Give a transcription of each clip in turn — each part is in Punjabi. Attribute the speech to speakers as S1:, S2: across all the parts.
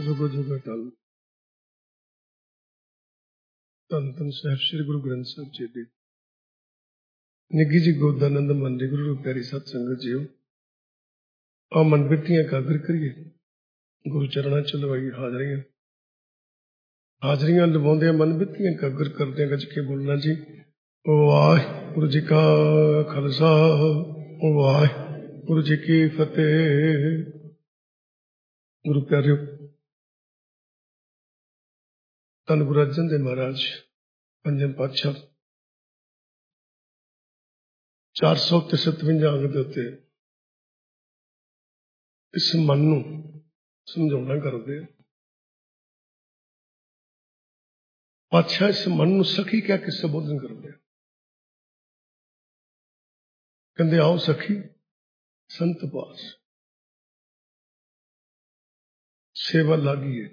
S1: जुग जुग अटल। धन धन साहिब श्री गुरु ग्रंथ साहिब जी दी निगी जी गोदानंद मन जी गुरु प्यारी सत संगत जीओ। आ मन बिटियां कागर करिए गुरु चरणा च लवाई हाजरियां। हाजरियां लवाउंदे मन बिटियां कागर करदे गज के बोलना जी। वाहिगुरु जी का खालसा वाहिगुरु जी की फतेह। गुरु प्यारियो, धन गुरु अर्जन देव महाराज पंजम पातशाह 453 अंग दे उत्ते इस मन नूं समझाउणा करदे। पातशाह इस मन नूं सखी कह के संबोधन करदे। कहंदे आओ सखी संत पास सेवा लागी है।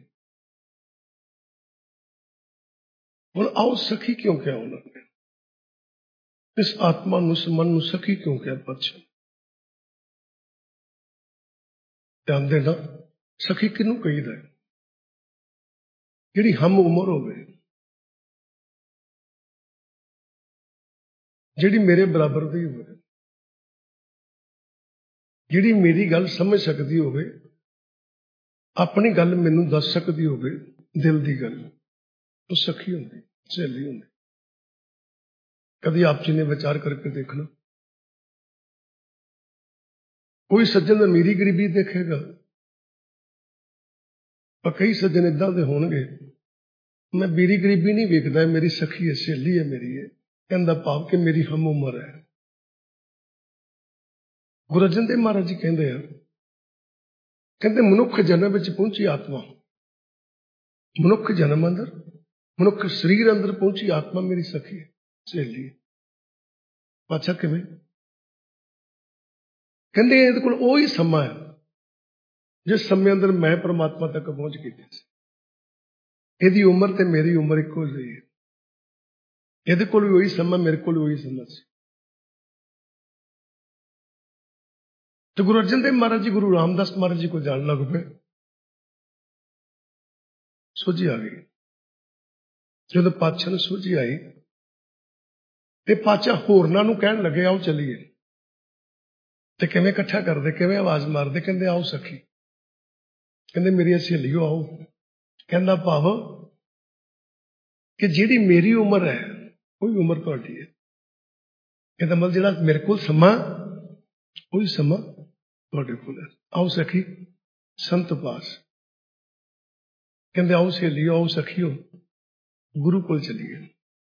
S1: हुण आओ सखी क्यों क्या उन्होंने इस आत्मा नूं इस मन नूं सखी क्यों क्या पातशाह? ध्यान देना, सखी किनू कहीदा है? जिहड़ी हम उम्र होवे, जिहड़ी मेरे बराबर दी होवे, जिहड़ी मेरी गल समझ सकदी होवे, अपनी गल मैनू दस सकदी होवे, दिल दी गल, तो सखी होंदी, सहेली होंदी। कभी आप जी ने विचार करके देखना, कोई सज्जन अमीरी गरीबी देखेगा, पर कई सज्जन इदां दे होणगे, मैं बीरी गरीबी नहीं वेखदा, मेरी सखी है, सहेली है मेरी है, कहंदा भाव कि मेरी हम उम्र है। गुरु अर्जन देव महाराज जी कहंदे हैं, कहंदे मनुख जन्म विच पहुंची आत्मा, मनुख जन्म अंदर, मनुख शरीर अंदर पहुंची आत्मा मेरी सखी है, सहेली है। पाछा किवें? कहंदे इहदे कोल ओही समा है जिस समय अंदर मैं परमात्मा तक पहुंच गई थी। ਇਹਦੀ उम्र ते मेरी उम्र इक्को ਜਿਹੀ है। ਇਹਦੇ ਕੋਲ ਵੀ ਉਹੀ ਸਮਾਂ, ਮੇਰੇ ਕੋਲ ਉਹੀ ਸਮਾਂ ਸੀ। तो गुरु अर्जन देव महाराज जी गुरु रामदास महाराज जी को जान लग पे, सोझी आ गई। जो पातशाह ने सोझी आई ते पातशाह होरनां नूं कहण लगे आओ चलीए। ते किवें इकट्ठा करदे, किवें आवाज मारदे, कहंदे आओ सखी, कहंदे मेरी सहेलियो आओ। कहंदा भाव कि जिहड़ी मेरी उम्र है वही उम्र तुहाडी है। कहंदा मतलब जिहड़ा मेरे कोल समा वही समा तुहाडे कोल है। आओ सखी संत पास। कहंदे आओ सहेलियो आओ सखियो गुरु कोल चलिए।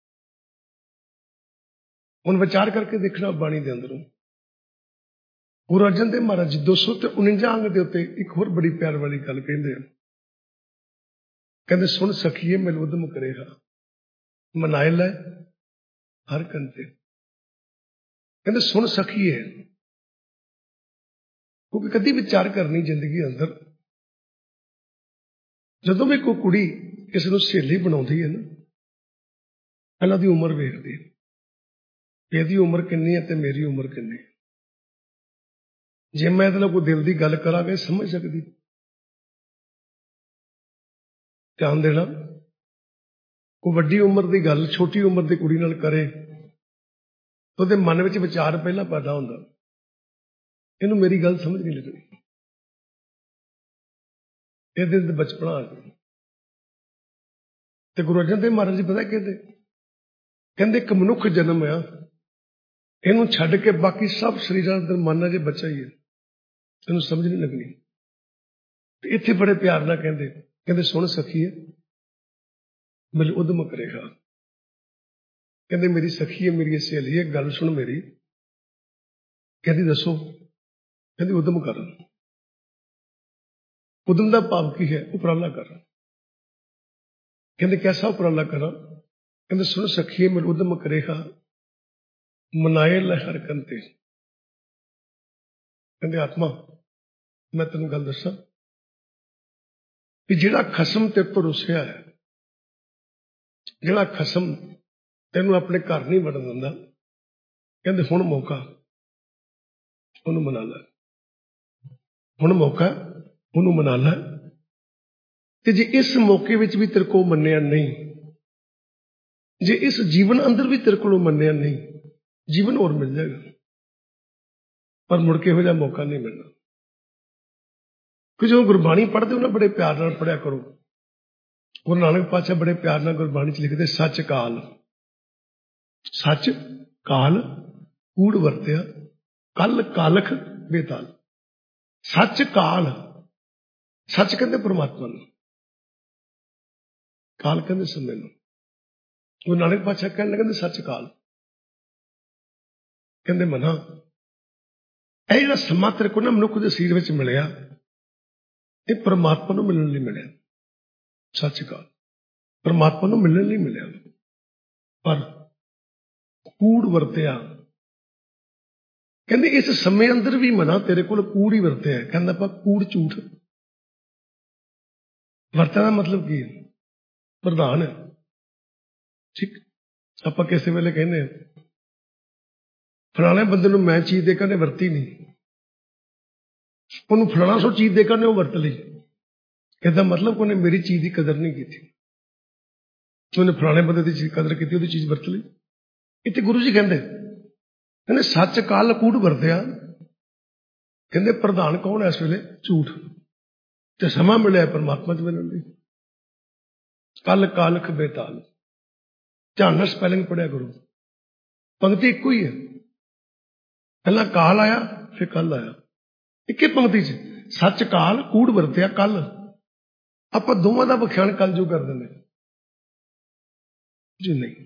S1: हुण विचार करके देखना बाणी दे अंदरों गुरु अर्जन देव महाराज जी 249 अंग दे उत्ते एक होर बड़ी प्यार वाली गल कहंदे। कहंदे सुन सखिए मिल उद्यम करेगा मनाए लै हर कंते। कहंदे सुन सखिए, क्योंकि कदी विचार करनी जिंदगी अंदर, जदों भी कोई कुड़ी किसी नूं सहेली बनाउंदी है ना, पहलां दी उम्र वेखदी है, ਇਹਦੀ उम्र किन्नी है ते मेरी उम्र किन्नी है। जे मैं ਇਹਦੇ ਨਾਲ कोई दिल की गल करांगा समझ सकदी। ध्यान देना, कोई वड्डी उम्र की गल छोटी उम्र की कुड़ी नाल करे तो ਉਹਦੇ मन विच विचार पहला पैदा हुंदा, ਇਹਨੂੰ मेरी गल समझ नहीं लगनी, ਇਹਦੇ ਤੇ बचपना आ गया। ते गुरु अर्जन देव महाराज जी पता कहते, कहंदे एक मनुख जन्म आ, ਇਹਨੂੰ छड्ड के बाकी सब शरीरां अंदर मन अजे बचा ही है, ਇਹਨੂੰ समझ नहीं लगनी। इत्थे बड़े प्यार नाल कहंदे, कहंदे सुन सखी है मिल उद्यम करेगा। कहंदे मेरी सखी है, मेरी सहेली है, गल सुन मेरी। कहंदी दसो, कहंदी उद्यम कर। उद्यम का भाव की है? उपराला कर। कहंदे कैसा उपराला करा? कहंदे सुन सखी मिल उद्यम करेगा मनाए लै हर कंते। कहंदे आत्मा मैं तेन गल दसा कि जिहड़ा खसम तेरे तो रुसिया है, जिहड़ा खसम तेनू अपने घर नहीं वड़न दिंदा, कहंदे हुण मौका उहनू मना लै, हुण मौका उहनू मना लै ਤੇ ਜੇ ਇਸ ਮੌਕੇ ਵਿੱਚ ਵੀ ਤੇਰੇ ਕੋਲ ਮੰਨਿਆ ਨਹੀਂ, ਜੇ ਇਸ ਜੀਵਨ ਅੰਦਰ ਵੀ ਤੇਰੇ ਕੋਲੋਂ ਮੰਨਿਆ ਨਹੀਂ, ਜੀਵਨ ਹੋਰ ਮਿਲ ਜਾਏਗਾ, ਪਰ ਮੁੜ ਕੇ ਇਹੋ ਜਿਹਾ ਮੌਕਾ ਨਹੀਂ ਮਿਲਣਾ। ਕਿ ਜਦੋਂ ਗੁਰਬਾਣੀ ਪੜ੍ਹਦੇ ਹੋ ਨਾ, ਬੜੇ ਪਿਆਰ ਨਾਲ ਪੜ੍ਹਿਆ ਕਰੋ। ਗੁਰੂ ਨਾਨਕ ਪਾਤਸ਼ਾਹ ਬੜੇ ਪਿਆਰ ਨਾਲ ਗੁਰਬਾਣੀ 'ਚ ਲਿਖਦੇ, ਸੱਚ ਕਾਲ, ਸੱਚ ਕਾਲ ਕੂੜ ਵਰਤਿਆ, ਕੱਲ ਕਾਲਖ ਬੇਤਾਲ। ਸੱਚ ਕਾਲ, ਸੱਚ ਕਹਿੰਦੇ ਪਰਮਾਤਮਾ ਨੂੰ, ਕਾਲ ਕਹਿੰਦੇ ਸਮੇਂ ਨੂੰ। ਗੁਰੂ ਨਾਨਕ ਪਾਤਸ਼ਾਹ ਕਹਿਣ ਲੱਗੇ, ਕਹਿੰਦੇ ਸੱਚ ਕਾਲ, ਕਹਿੰਦੇ ਮਨਾ ਇਹ ਜਿਹੜਾ ਸਮਾਂ ਤੇਰੇ ਕੋਲ ਨਾ ਮਨੁੱਖ ਦੇ ਸਰੀਰ ਵਿੱਚ ਮਿਲਿਆ, ਇਹ ਪਰਮਾਤਮਾ ਨੂੰ ਮਿਲਣ ਲਈ ਮਿਲਿਆ। ਸੱਚ ਕਾਲ ਪਰਮਾਤਮਾ ਨੂੰ ਮਿਲਣ ਲਈ ਮਿਲਿਆ, ਪਰ ਕੂੜ ਵਰਤਿਆ। ਕਹਿੰਦੇ ਇਸ ਸਮੇਂ ਅੰਦਰ ਵੀ ਮਨਾ ਤੇਰੇ ਕੋਲ ਕੂੜ ਹੀ ਵਰਤਿਆ। ਕਹਿੰਦਾ ਆਪਾਂ ਕੂੜ ਝੂਠ ਵਰਤਿਆ ਦਾ ਮਤਲਬ ਕੀ ਹੈ? ਪ੍ਰਧਾਨ ਹੈ, ਠੀਕ। ਆਪਾਂ ਕਿਸੇ ਵੇਲੇ ਕਹਿੰਦੇ ਹਾਂ ਫਲਾਣੇ ਬੰਦੇ ਨੂੰ ਮੈਂ ਚੀਜ਼ ਦੇ ਕੇ ਉਹਨੇ ਵਰਤੀ ਨਹੀਂ, ਉਹਨੂੰ ਫਲਾਣਾ ਸੋ ਚੀਜ਼ ਦੇ ਕੇ ਉਹਨੇ ਉਹ ਵਰਤ ਲਈ। ਇਹਦਾ ਮਤਲਬ ਉਹਨੇ ਮੇਰੀ ਚੀਜ਼ ਦੀ ਕਦਰ ਨਹੀਂ ਕੀਤੀ, ਉਹਨੇ ਫਲਾਣੇ ਬੰਦੇ ਦੀ ਚੀਜ਼ ਕਦਰ ਕੀਤੀ, ਉਹਦੀ ਚੀਜ਼ ਵਰਤ ਲਈ। ਇੱਥੇ ਗੁਰੂ ਜੀ ਕਹਿੰਦੇ ਸੱਚ ਕਾਲ ਕੂੜ ਵਰਤਿਆ। ਕਹਿੰਦੇ ਪ੍ਰਧਾਨ ਕੌਣ ਹੈ ਇਸ ਵੇਲੇ? ਝੂਠ। ਤੇ ਸਮਾਂ ਮਿਲਿਆ ਪਰਮਾਤਮਾ 'ਚ ਮਿਲਣ ਲਈ। ਕੱਲ ਕਾਲਖ ਬੇਤਾਲ। ਧਿਆਨ ਨਾਲ ਸਪੈਲਿੰਗ ਪੜਿਆ ਕਰੋ, ਪੰਕਤੀ ਇੱਕੋ ਹੀ ਹੈ। ਪਹਿਲਾਂ ਕਾਲ ਆਇਆ, ਫਿਰ ਕੱਲ ਆਇਆ, ਇੱਕੇ ਪੰਕਤੀ 'ਚ। ਸੱਚ ਕਾਲ ਕੂੜ ਵਰਤਿਆ ਕੱਲ। ਆਪਾਂ ਦੋਵਾਂ ਦਾ ਵਿਖਿਆਨ ਕੱਲ ਜੋ ਕਰ ਦਿੰਦੇ ਜੀ, ਨਹੀਂ।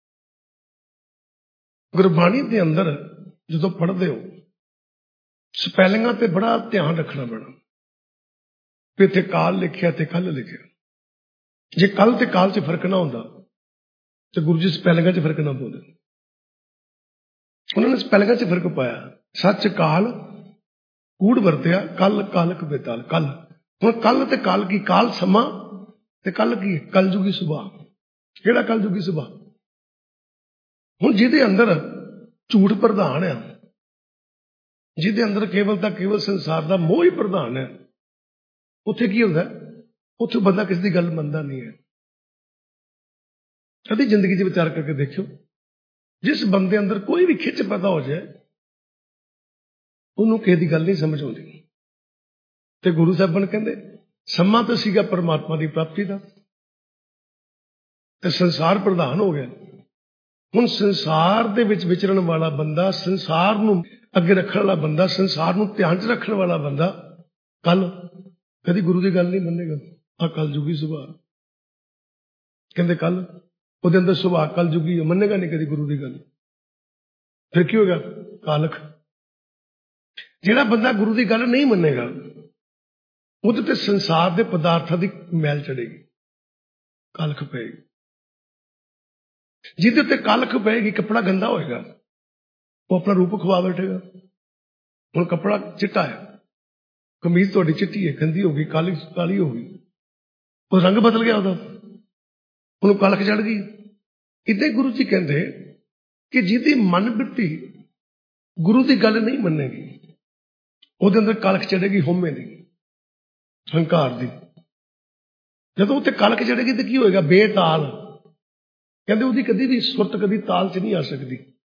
S1: ਗੁਰਬਾਣੀ ਦੇ ਅੰਦਰ ਜਦੋਂ ਪੜ੍ਹਦੇ ਹੋ, ਸਪੈਲਿੰਗਾਂ ਤੇ ਬੜਾ ਧਿਆਨ ਰੱਖਣਾ ਪੈਣਾ ਵੀ ਇੱਥੇ ਕਾਲ ਲਿਖਿਆ ਤੇ ਕੱਲ ਲਿਖਿਆ। ਜੇ ਕੱਲ ਤੇ ਕਾਲ 'ਚ ਫਰਕ ਨਾ ਹੁੰਦਾ ਤੇ ਗੁਰੂ ਜੀ ਸਪੈਲਿੰਗਾਂ 'ਚ ਫਰਕ ਨਾ ਪਾਉਂਦੇ। ਉਹਨਾਂ ਨੇ ਸਪੈਲਿੰਗਾਂ 'ਚ ਫਰਕ ਪਾਇਆ। ਸੱਚ ਕਾਲ ਕੂੜ ਵਰਤਿਆ, ਕੱਲ ਕਾਲਖ ਬੇਤਾਲ। ਕੱਲ, ਹੁਣ ਕੱਲ ਤੇ ਕਾਲ ਕੀ? ਕਾਲ ਸਮਾਂ ਤੇ ਕੱਲ ਕੀ? ਕਲਯੁਗੀ ਸੁਭਾਅ। ਕਿਹੜਾ ਕਲਯੁਗੀ ਸੁਭਾਅ? ਹੁਣ ਜਿਹਦੇ ਅੰਦਰ ਝੂਠ ਪ੍ਰਧਾਨ ਆ, ਜਿਹਦੇ ਅੰਦਰ ਕੇਵਲ ਤਾਂ ਕੇਵਲ ਸੰਸਾਰ ਦਾ ਮੋਹ ਹੀ ਪ੍ਰਧਾਨ ਹੈ, ਉੱਥੇ ਕੀ ਹੁੰਦਾ? ਉੱਥੇ ਬੰਦਾ ਕਿਸੇ ਦੀ ਗੱਲ ਮੰਨਦਾ ਨਹੀਂ ਹੈ। ਕਦੀ ਜ਼ਿੰਦਗੀ 'ਚ ਵਿਚਾਰ ਕਰਕੇ ਦੇਖਿਓ, ਜਿਸ ਬੰਦੇ ਅੰਦਰ ਕੋਈ ਵੀ ਖਿੱਚ ਪੈਦਾ ਹੋ ਜਾਏ, ਉਹਨੂੰ ਕਿਸੇ ਦੀ ਗੱਲ ਨਹੀਂ ਸਮਝ ਆਉਂਦੀ। ਤੇ ਗੁਰੂ ਸਾਹਿਬਾਨ ਕਹਿੰਦੇ ਸਮਾਂ ਤਾਂ ਸੀਗਾ ਪਰਮਾਤਮਾ ਦੀ ਪ੍ਰਾਪਤੀ ਦਾ, ਤੇ ਸੰਸਾਰ ਪ੍ਰਧਾਨ ਹੋ ਗਿਆ। ਹੁਣ ਸੰਸਾਰ ਦੇ ਵਿੱਚ ਵਿਚਰਨ ਵਾਲਾ ਬੰਦਾ, ਸੰਸਾਰ ਨੂੰ ਅੱਗੇ ਰੱਖਣ ਵਾਲਾ ਬੰਦਾ, ਸੰਸਾਰ ਨੂੰ ਧਿਆਨ 'ਚ ਰੱਖਣ ਵਾਲਾ ਬੰਦਾ ਕੱਲ ਕਦੀ ਗੁਰੂ ਦੀ ਗੱਲ ਨਹੀਂ ਮੰਨੇਗਾ। ਆ ਕਲਯੁਗੀ ਸੁਭਾਅ। ਕਹਿੰਦੇ ਕੱਲ ਉਹਦੇ ਅੰਦਰ ਸੁਭਾਅ ਕਲਯੁਗੀ ਮੰਨੇਗਾ ਨਹੀਂ ਕਦੀ ਗੁਰੂ ਦੀ ਗੱਲ। ਫਿਰ ਕੀ ਹੋਗਾ? ਕਾਲਖ। ਜਿਹੜਾ ਬੰਦਾ ਗੁਰੂ ਦੀ ਗੱਲ ਨਹੀਂ ਮੰਨੇਗਾ, ਉਹਦੇ ਤੇ ਸੰਸਾਰ ਦੇ ਪਦਾਰਥਾਂ ਦੀ ਮੈਲ ਚੜੇਗੀ, ਕਾਲਖ ਪਏਗੀ। ਜਿਹਦੇ ਉੱਤੇ ਕਾਲਖ ਪਏਗੀ, ਕੱਪੜਾ ਗੰਦਾ ਹੋਏਗਾ, ਉਹ ਆਪਣਾ ਰੂਪ ਖਵਾ ਬੈਠੇਗਾ। ਹੁਣ ਕੱਪੜਾ ਚਿੱਟਾ ਹੈ, ਕਮੀਜ਼ ਤੁਹਾਡੀ ਚਿੱਟੀ ਹੈ, ਗੰਦੀ ਹੋ ਗਈ, ਕਾਲੀ ਹੋ ਗਈ, ਉਹ ਰੰਗ ਬਦਲ ਗਿਆ ਉਹਦਾ, ਉਹਨੂੰ ਕਾਲਖ ਚੜ ਗਈ। ਇੱਦਾਂ ਗੁਰੂ ਜੀ ਕਹਿੰਦੇ ਕਿ ਜਿਹਦੀ ਮਨ ਬਿਰਤੀ ਗੁਰੂ ਦੀ ਗੱਲ ਨਹੀਂ ਮੰਨੇਗੀ, ਉਹਦੇ ਅੰਦਰ ਕਾਲਖ ਚੜੇਗੀ ਹਉਮੈ ਦੀ, ਹੰਕਾਰ ਦੀ। ਜਦੋਂ ਉੱਤੇ ਕਾਲਖ ਚੜੇਗੀ ਤੇ ਕੀ ਹੋਏਗਾ? ਬੇਤਾਲ। ਕਹਿੰਦੇ ਉਹਦੀ ਕਦੀ ਵੀ ਸੁਰਤ ਕਦੀ ਤਾਲ 'ਚ ਨਹੀਂ ਆ ਸਕਦੀ,